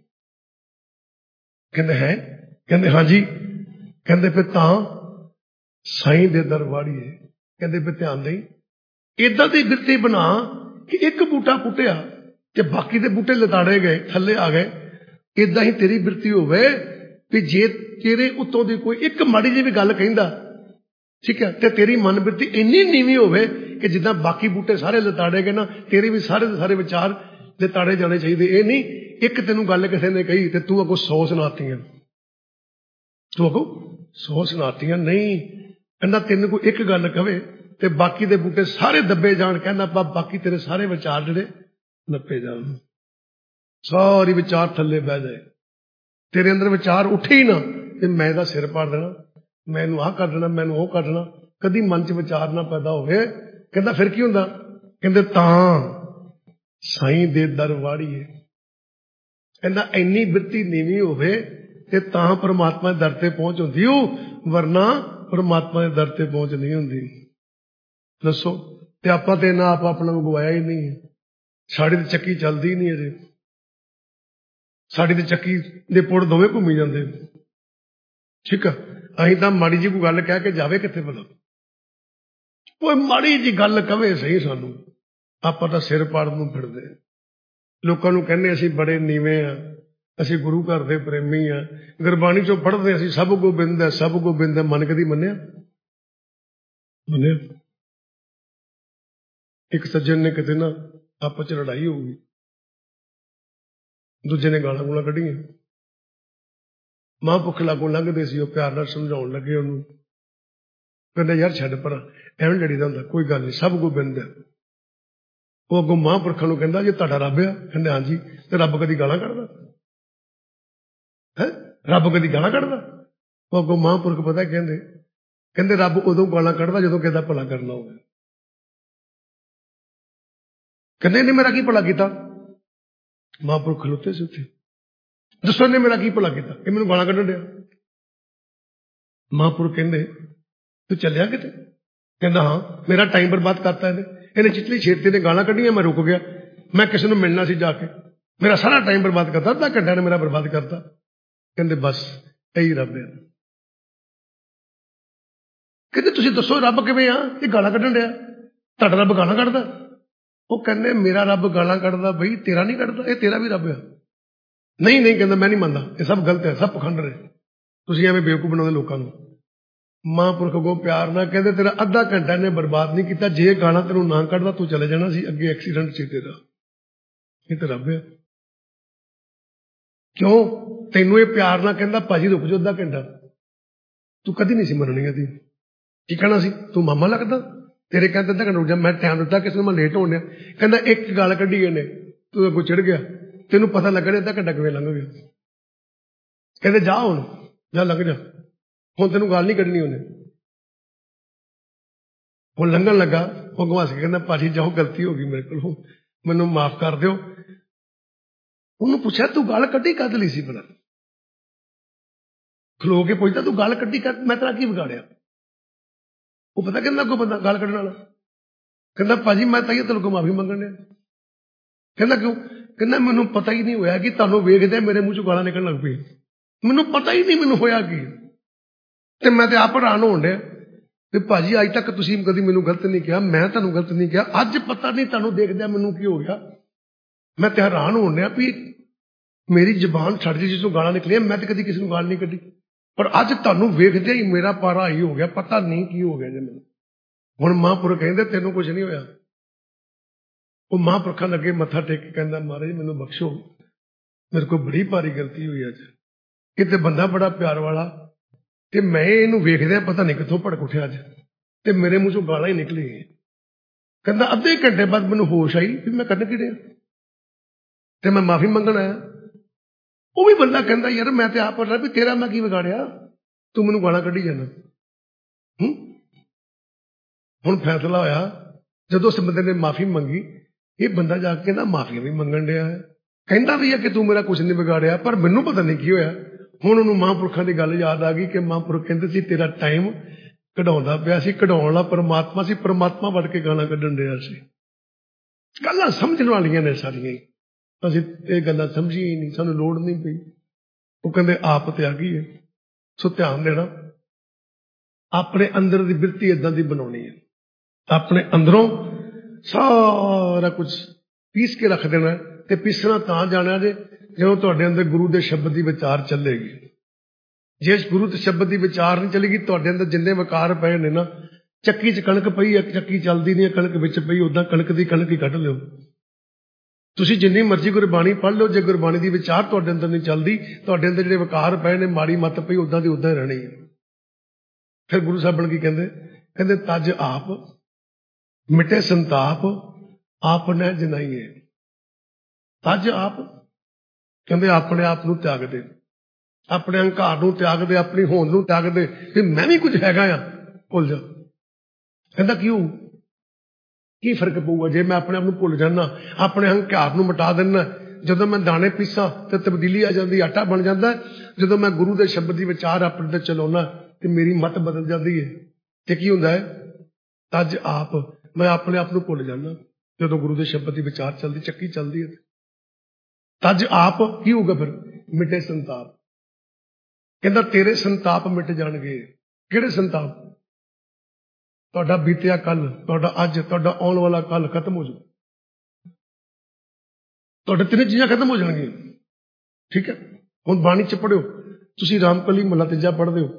S1: कहते हैं, कहते हाँ जी, कहते फिर तां साईं दे दर वाड़िए। कहते फिर ध्यान देई इदां दी बिरती बना कि एक बूटा पुट्टिया ते बाकी दे बूटे लताड़े गए, थल्ले आ गए। इदां ही तेरी बिरती होवे कि जे तेरे उत्तों दी कोई एक माड़ी जी भी गल कहिंदा, ठीक है, ते तेरी मन बिरती इन्नी नीवी होवे कि जिद्दां बाकी बूटे सारे लताड़े गए ना, तेरे भी सारे दे सारे विचार लताड़े जाने चाहिए। ये नहीं एक तेनों गल किसी ने कही ते तू अगों 100 सुनातियां, तू अगों 100 सुनातियां। नहीं, कहना तेन कोई एक गल कहे ते बाकी दे बूटे सारे दबे जान, कहना बाकी तेरे सारे विचार जिहड़े नप्पे जान, सारी विचार थल्ले बह जाए, तेरे अंदर विचार उठे ही ना ते मैं इहदा सिर पाड़ देना, मैनू आह कर देना, मैनू ओह कर देना, कदी मन च विचार ना पैदा होवे। कहंदा फिर की हुंदा? कहंदे तां साईं दे दर वाड़िए। कहंदा इन्नी बिरती नीवी होवे ते तां परमात्मा दे दर ते पहुंच हुंदी हो, वरना परमात्मा दे दर ते पहुंच नहीं हुंदी। दसो ते आपां ते ना आप अपना गवाया ही नहीं है, साड़ी ते चक्की चलदी ही नहीं अजे, साड़ी ते चक्की दे पुड़ दोवें घूमी जांदे, ठीक है। असीं तां माड़ी जी कोई गल कह के जावे कित्थे भला, कोई माड़ी जी गल कवे सही सानू, आपां तां सिर पाड़न नूं फिरदे। लोकां नूं कहने असीं बड़े नीवें आ, असीं गुरु घर दे प्रेमी आ, गुरबाणी चों पढ़दे असीं सब गोबिंद है, सब गोबिंद है, मन कदी मन्निया? मन्निया? एक सज्जन ने किते ना आपस च लड़ाई हो गई, दूजे ने गालां गूलां कढ़ियां, महापुरख लागों लंघदे सी, प्यार नाल समझाउण लगे उहनूं, कहंदे यार छड्ड परां, एवें लड़ीदा हुंदा, कोई गल नहीं, सब गोबिंद है। वो अगों महापुरखां नूं कहंदा जे तुहाडा रब आ? कहंदे हां जी। ते रब कदी गालां कढदा है? रब कदी गालां कढदा? वो अगों महापुरख पता कहंदे, कहंदे रब उदों गालां कढदा जदों किसे दा भला करना होवे। कहंदे ने मेरा की भला कीता? महापुरख खलोते सी उत्थे, दसो ने मेरा की भला कीता, ये मैनूं गालां कढण दिया। महापुरख कहंदे तू चलिया किते? कहंदा हां, मेरा टाइम बर्बाद करता इन्हें चितली छेड़ती ने गालां कढ़ियां, मैं रुक गया, मैं किसी नूं मिलना सी जाके, मेरा सारा टाइम बर्बाद करता, अद्धा घंटा ने मेरा बर्बाद करता। कहंदे बस यही रब है। कहंदे तुसीं दसो रब किवें आ? ये गालां कढण दिया, तुहाडा रब गालां कढदा? वो कहंदे मेरा रब गालां कढदा बई, तेरा नहीं कढदा, ये तेरा भी रब है। नहीं नहीं, कहंदा मैं नहीं मनदा, ये सब गलत है, सब पखंड ने, तुसीं एवें बेवकूफ बनाउंदे लोकां नूं। महापुरख को प्यार ना कहते तेरा अद्धा घंटा ने बर्बाद नहीं किया, जे गाना तेनों ना कढ़दा तू चले जाना सी, अगे एक्सीडेंट सी तेरा। ये तो रब है। क्यों तेनों ये प्यार ना कहंदा भाजी रुक जाओ अद्धा घंटा, तू कदी नहीं सी मननी थी, की कहना सी तू मामा लगदा, तेरे कहते अद्धा घंटा रुक जा, मैं टाइम दिता किसी मैं लेट होने, कहंदा एक गल कढ़ी इन्हें, तू अगों चिड़ गया, तेनों पता लगने अद्धा घंटा किवें लंघ गया। कहंदे जा हुण जा लंघ जा, हुण तेनों गल नहीं कढ़नी उन्हें। वो लंघन लगा, वो घुस के कहना भाजी जाओ गलती हो गई मेरे को, मैनू माफ कर दो। उन्होंने पूछा तू गल कढ़ी कद ली सी भला? खलो के पूछता तू गल कढ़ी कद, मैं तेरा की बिगाड़िया? वो पता कहना कोई बंदा गल कढ़ने वाला, कहना भाजी मैं ताइयों तेरे को माफी मंगण दिया। कहना क्यों? कहना मैनू पता ही नहीं होया कि तुहानू वेखदे मेरे मुंह चों गालां निकलण लग पई, मैनू पता ही नहीं मैनू होया की, ते मैं ते आप हैरान होण दिया कि भाजी अज तक तुसीं कदी मैनू गलत नहीं किया, मैं तुहानू गलत नहीं किया, अज पता नहीं तुहानू देखदे मैनू की हो गया, मैं ते हैरान होण दिया भी मेरी जबान छड़ जी जिसों गालां निकलियां, मैं तो कदी किसी नूं गाल नहीं कढ़ी, पर अज तुहानू वेखदे ही मेरा पारा ही हो गया, पता नहीं की हो गया जी मैनू। हुण महापुरख कहंदे तैनूं कुछ नहीं होया। वो महापुरखां लगे मत्था टेक के कहंदा महाराज मैनू बख्शो, मेरे को बड़ी भारी गलती हुई अज, किते बंदा बड़ा प्यार वाला, ते मैं इहनूं वेखदे पता नहीं कित्थों भड़क उठिया अज, ते मेरे मुंह चों गालां ही निकली। कहंदा अद्धे घंटे बाद मैनू होश आई भी मैं करन की दिया, ते मैं माफी मंगण आया। वो भी बंदा कहंदा यार मैं ते आप पढ़ भी तेरा मैं की बिगाड़िया, तू मैनू गालां कढ़ी जाना। हुण फैसला होया, जदों उस बंदे ने माफी मंगी, ये बंदा जाके कहंदा माफिया भी मंगण दिया है, ਕਹਿੰਦਾ ਵੀ ਹੈ ਕਿ ਤੂੰ ਮੇਰਾ ਕੁਝ ਨਹੀਂ ਵਿਗਾੜਿਆ, ਪਰ ਮੈਨੂੰ ਪਤਾ ਨਹੀਂ ਕੀ ਹੋਇਆ। ਹੁਣ ਉਹਨੂੰ ਮਹਾਂਪੁਰਖਾਂ ਦੀ ਗੱਲ ਯਾਦ ਆ ਗਈ ਕਿ ਮਹਾਂਪੁਰਖ ਕਹਿੰਦੇ ਸੀ ਤੇਰਾ ਟਾਈਮ ਕਢਾਉਂਦਾ ਪਿਆ ਸੀ, ਕਢਾਉਣ ਵਾਲਾ ਪਰਮਾਤਮਾ ਸੀ, ਪਰਮਾਤਮਾ ਵੜ ਕੇ ਗਾਲਾਂ ਕੱਢਣ ਡਿਆ ਸੀ। ਗੱਲਾਂ ਸਮਝਣ ਵਾਲੀਆਂ ਨੇ ਸਾਰੀਆਂ ਹੀ, ਅਸੀਂ ਇਹ ਗੱਲਾਂ ਸਮਝੀਆਂ ਹੀ ਨਹੀਂ, ਸਾਨੂੰ ਲੋੜ ਨਹੀਂ ਪਈ। ਉਹ ਕਹਿੰਦੇ ਆਪ ਤਿਆਗੀ ਹੈ। ਸੋ ਧਿਆਨ ਦੇਣਾ, ਆਪਣੇ ਅੰਦਰ ਦੀ ਬਿਰਤੀ ਏਦਾਂ ਦੀ ਬਣਾਉਣੀ ਹੈ, ਆਪਣੇ ਅੰਦਰੋਂ ਸਾਰਾ ਕੁਝ ਪੀਸ ਕੇ ਰੱਖ ਦੇਣਾ। ਤੇ ਪੀਸਣਾ ਤਾਂ ਜਾਣਾ ਜੇ ਜਦੋਂ ਤੁਹਾਡੇ ਅੰਦਰ ਗੁਰੂ ਦੇ ਸ਼ਬਦ ਦੀ ਵਿਚਾਰ ਚੱਲੇਗੀ। ਜੇ ਗੁਰੂ ਦੇ ਸ਼ਬਦ ਦੀ ਵਿਚਾਰ ਨਹੀਂ ਚੱਲੇਗੀ, ਤੁਹਾਡੇ ਅੰਦਰ ਜਿੰਨੇ ਵਿਕਾਰ ਪਏ ਨੇ ਨਾ, ਚੱਕੀ 'ਚ ਕਣਕ ਪਈ ਹੈ, ਚੱਕੀ ਚੱਲਦੀ ਨਹੀਂ, ਕਣਕ ਵਿੱਚ ਪਈ, ਉਦਾਂ ਕਣਕ ਦੀ ਕਣਕ ਹੀ ਕੱਢ ਲਿਓ। ਤੁਸੀਂ ਜਿੰਨੀ ਮਰਜ਼ੀ ਗੁਰਬਾਣੀ ਪੜ੍ਹ ਲਓ, ਜੇ ਗੁਰਬਾਣੀ ਦੀ ਵਿਚਾਰ ਤੁਹਾਡੇ ਅੰਦਰ ਨਹੀਂ ਚੱਲਦੀ, ਤੁਹਾਡੇ ਅੰਦਰ ਜਿਹੜੇ ਵਿਕਾਰ ਪਏ ਨੇ, ਮਾੜੀ ਮੱਤ ਪਈ, ਉਦਾਂ ਦੀ ਉਦਾਂ ਹੀ ਰਹਿਣੀ ਹੈ। ਫਿਰ ਗੁਰੂ ਸਾਹਿਬ ਕੀ ਕਹਿੰਦੇ? ਕਹਿੰਦੇ ਤਜ ਆਪ ਮਿਟੇ ਸੰਤਾਪ, ਆਪ ਨ ਜਨਾਈਏ। ਤਜ ਆਪ ਕਹਿੰਦੇ ਆਪਣੇ ਆਪ ਨੂੰ ਤਿਆਗ ਦੇ, ਆਪਣੇ ਹੰਕਾਰ ਨੂੰ ਤਿਆਗ ਦੇ, ਆਪਣੀ ਹੋਂਦ ਨੂੰ ਤਿਆਗ ਦੇ ਕਿ ਮੈਂ ਵੀ ਕੁਝ ਹੈਗਾ ਆ, ਭੁੱਲ ਜਾ। ਕਹਿੰਦਾ ਕਿਉਂ? ਕੀ ਫਰਕ ਪਊਗਾ ਜੇ ਮੈਂ ਆਪਣੇ ਆਪ ਨੂੰ ਭੁੱਲ ਜਾਣਾ, ਆਪਣੇ ਹੰਕਾਰ ਨੂੰ ਮਿਟਾ ਦਿੰਦਾ? ਜਦੋਂ ਮੈਂ ਦਾਣੇ ਪੀਸਾਂ ਤੇ ਤਬਦੀਲੀ ਆ ਜਾਂਦੀ, ਆਟਾ ਬਣ ਜਾਂਦਾ। ਜਦੋਂ ਮੈਂ ਗੁਰੂ ਦੇ ਸ਼ਬਦ ਦੀ ਵਿਚਾਰ ਆਪਣੇ ਤੇ ਚਲਾਉਣਾ ਤੇ ਮੇਰੀ ਮੱਤ ਬਦਲ ਜਾਂਦੀ ਹੈ। ਤੇ ਕੀ ਹੁੰਦਾ ਹੈ? ਤਜ ਆਪ, ਮੈਂ ਆਪਣੇ ਆਪ ਨੂੰ ਭੁੱਲ ਜਾਣਾ ਜਦੋਂ ਗੁਰੂ ਦੇ ਸ਼ਬਦ ਦੀ ਵਿਚਾਰ ਚੱਲਦੀ, ਚੱਕੀ ਚੱਲਦੀ ਹੈ। ਤਜ ਆਪ ਕੀ ਹੋਊਗਾ ਫਿਰ? ਮਿਟੇ ਸੰਤਾਪ। ਕਹਿੰਦਾ ਤੇਰੇ ਸੰਤਾਪ ਮਿਟ ਜਾਣਗੇ। ਕਿਹੜੇ ਸੰਤਾਪ? ਤੁਹਾਡਾ ਬੀਤਿਆ ਕੱਲ, ਤੁਹਾਡਾ ਅੱਜ, ਤੁਹਾਡਾ ਆਉਣ ਵਾਲਾ ਕੱਲ ਖਤਮ ਹੋ ਜਾਊ। ਤੁਹਾਡੇ ਤਿੰਨੇ ਚੀਜ਼ਾਂ ਖਤਮ ਹੋ ਜਾਣਗੀਆਂ। ਠੀਕ ਹੈ, ਹੁਣ ਬਾਣੀ 'ਚ ਪੜ੍ਹਿਓ, ਤੁਸੀਂ ਰਾਮਕਲੀ ਮਹਲਾ ਤੀਜਾ ਪੜ੍ਹਦੇ ਹੋ।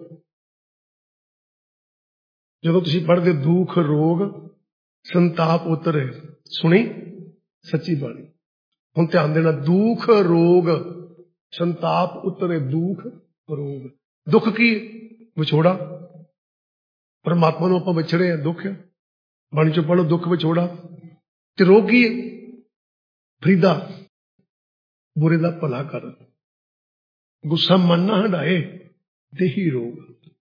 S1: ਜਦੋਂ ਤੁਸੀਂ ਪੜ੍ਹਦੇ ਹੋ ਦੁੱਖ ਰੋਗ ਸੰਤਾਪ ਉਤਰੇ, ਸੁਣੀ ਸੱਚੀ ਬਾਣੀ। ਹੁਣ ਧਿਆਨ ਦੇਣਾ, ਦੁੱਖ ਰੋਗ ਸੰਤਾਪ ਉਤਰੇ। ਦੁੱਖ ਰੋਗ, ਦੁੱਖ ਕੀ? ਵਿਛੋੜਾ। ਪਰਮਾਤਮਾ ਨੂੰ ਆਪਾਂ ਵਿਛੜੇ ਆ, ਦੁੱਖ ਹੈ। ਬਾਣੀ ਚੋਂ ਪੜ੍ਹੋ, ਦੁੱਖ ਵਿਛੋੜਾ। ਤੇ ਰੋਗ ਕੀ ਹੈ? ਫਰੀਦਾ, ਬੁਰੇ ਦਾ ਭਲਾ ਕਰ, ਗੁੱਸਾ ਮਨ ਨਾ ਹੰਢਾਏ, ਦੇਹੀ ਰੋਗ।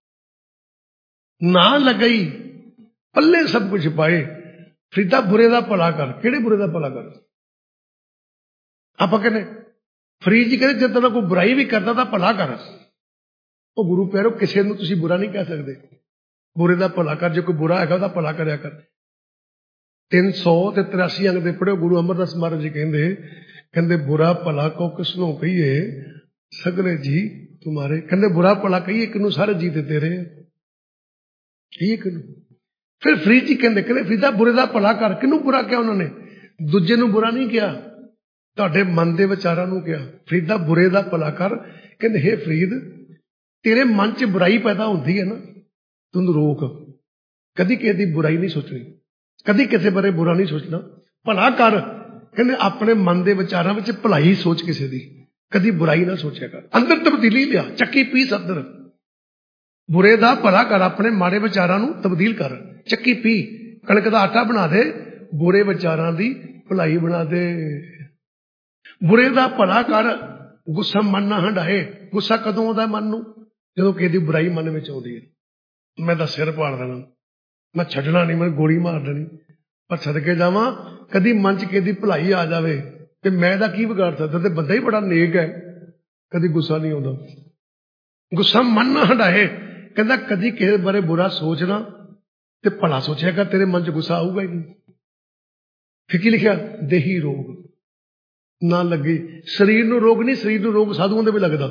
S1: ਨਾ ਲਗਈ ਪੱਲੇ ਸਭ ਕੁਝ ਪਾਏ, ਫਰੀਦਾ ਬੁਰੇ ਦਾ ਭਲਾ ਕਰ। ਕਿਹੜੇ ਬੁਰੇ ਦਾ ਭਲਾ ਕਰ? ਆਪਾਂ ਕਹਿੰਦੇ ਫਰੀਦ ਜੀ ਕਹਿੰਦੇ ਜਦ ਤੱਕ ਕੋਈ ਬੁਰਾਈ ਵੀ ਕਰਦਾ ਤਾਂ ਭਲਾ ਕਰ। ਉਹ ਗੁਰੂ ਪਿਆਰੋ, ਕਿਸੇ ਨੂੰ ਤੁਸੀਂ ਬੁਰਾ ਨਹੀਂ ਕਹਿ ਸਕਦੇ। ਬੁਰੇ ਦਾ ਭਲਾ ਕਰ, ਜੇ ਕੋਈ ਬੁਰਾ ਹੈਗਾ ਉਹਦਾ ਭਲਾ ਕਰਿਆ ਕਰ। 383 ਅੰਗ ਦੇ ਪੜ੍ਹਿਓ, ਗੁਰੂ ਅਮਰਦਾਸ ਮਹਾਰਾਜ ਜੀ ਕਹਿੰਦੇ ਬੁਰਾ ਭਲਾ ਕੋ ਕਿਸਨੂੰ ਕਹੀਏ, ਸਗਲੇ ਜੀ ਤੁਮਾਰੇ। ਕਹਿੰਦੇ ਬੁਰਾ ਭਲਾ ਕਹੀਏ ਕਿਨੂੰ, ਸਾਰੇ ਜੀ ਤੇ ਤੇਰੇ। ਕਹੀਏ ਕਿਨੂੰ? ਫਿਰ ਫਰੀਦ ਜੀ ਕਹਿੰਦੇ ਫਰੀਦਾ ਬੁਰੇ ਦਾ ਭਲਾ ਕਰ। ਕਿਹਨੂੰ ਬੁਰਾ ਕਿਹਾ ਉਹਨਾਂ ਨੇ? ਦੂਜੇ ਨੂੰ ਬੁਰਾ ਨਹੀਂ ਕਿਹਾ, ਤੁਹਾਡੇ ਮਨ ਦੇ ਵਿਚਾਰਾਂ ਨੂੰ ਕਿਹਾ। ਫਰੀਦਾ ਬੁਰੇ ਦਾ ਭਲਾ ਕਰ। ਕਹਿੰਦੇ ਹੇ ਫਰੀਦ, ਤੇਰੇ ਮਨ 'ਚ ਬੁਰਾਈ ਪੈਦਾ ਹੁੰਦੀ ਹੈ ਨਾ, ਤੂੰ ਰੋਕ। ਕਦੀ ਕਿਸੇ ਦੀ ਬੁਰਾਈ ਨਹੀਂ ਸੋਚਣੀ, ਕਦੀ ਕਿਸੇ ਬਾਰੇ ਬੁਰਾ ਨਹੀਂ ਸੋਚਣਾ, ਭਲਾ ਕਰ। ਕਹਿੰਦੇ ਆਪਣੇ ਮਨ ਦੇ ਵਿਚਾਰਾਂ ਵਿੱਚ ਭਲਾਈ ਸੋਚ, ਕਿਸੇ ਦੀ ਕਦੀ ਬੁਰਾਈ ਨਾ ਸੋਚਿਆ ਕਰ। ਅੰਦਰ ਤਬਦੀਲੀ ਲਿਆ, ਚੱਕੀ ਪੀਸ ਅੰਦਰ। ਬੁਰੇ ਦਾ ਭਲਾ ਕਰ, ਆਪਣੇ ਮਾੜੇ ਵਿਚਾਰਾਂ ਨੂੰ ਤਬਦੀਲ ਕਰ, ਚੱਕੀ ਪੀ, ਕਣਕ ਦਾ ਆਟਾ ਬਣਾ ਦੇ, ਬੁਰੇ ਵਿਚਾਰਾਂ ਦੀ ਭਲਾਈ ਬਣਾ ਦੇ। ਬੁਰੇ ਦਾ ਭਲਾ ਕਰ, ਗੁੱਸਾ ਮਨ ਨਾ ਹੰਢਾਏ। ਗੁੱਸਾ ਕਦੋਂ ਆਉਂਦਾ ਮਨ ਨੂੰ? ਜਦੋਂ ਕਿਸੇ ਦੀ ਬੁਰਾਈ ਮਨ ਵਿੱਚ ਆਉਂਦੀ ਹੈ। ਮੈਂ ਤਾਂ ਸਿਰ ਪਾੜ ਦੇਣਾ, ਮੈਂ ਛੱਡਣਾ ਨਹੀਂ, ਮੈਂ ਗੋਲੀ ਮਾਰ ਦੇਣੀ। ਪਰ ਸਦਕੇ ਜਾਵਾਂ, ਕਦੀ ਮਨ 'ਚ ਕਿਸੇ ਦੀ ਭਲਾਈ ਆ ਜਾਵੇ ਤੇ ਮੈਂ ਦਾ ਕੀ ਵਿਗਾੜ ਸਕਦਾ? ਤੇ ਬੰਦਾ ਹੀ ਬੜਾ ਨੇਕ ਹੈ, ਕਦੀ ਗੁੱਸਾ ਨਹੀਂ ਆਉਂਦਾ। ਗੁੱਸਾ ਮਨ ਨਾ ਹੰਢਾਏ। ਕਹਿੰਦਾ ਕਦੀ ਕਿਸੇ ਬਾਰੇ ਬੁਰਾ ਸੋਚਣਾ ਤੇ ਭਲਾ ਸੋਚਿਆ ਕਰ, ਤੇਰੇ ਮਨ 'ਚ ਗੁੱਸਾ ਆਊਗਾ ਹੀ ਨਹੀਂ। ਫਿਰ ਕੀ ਲਿਖਿਆ? ਦੇਹੀ ਰੋਗ ਨਾ ਲੱਗੇ। ਸਰੀਰ ਨੂੰ ਰੋਗ ਨਹੀਂ, ਸਰੀਰ ਨੂੰ ਰੋਗ ਸਾਧੂਆਂ ਦੇ ਵੀ ਲੱਗਦਾ।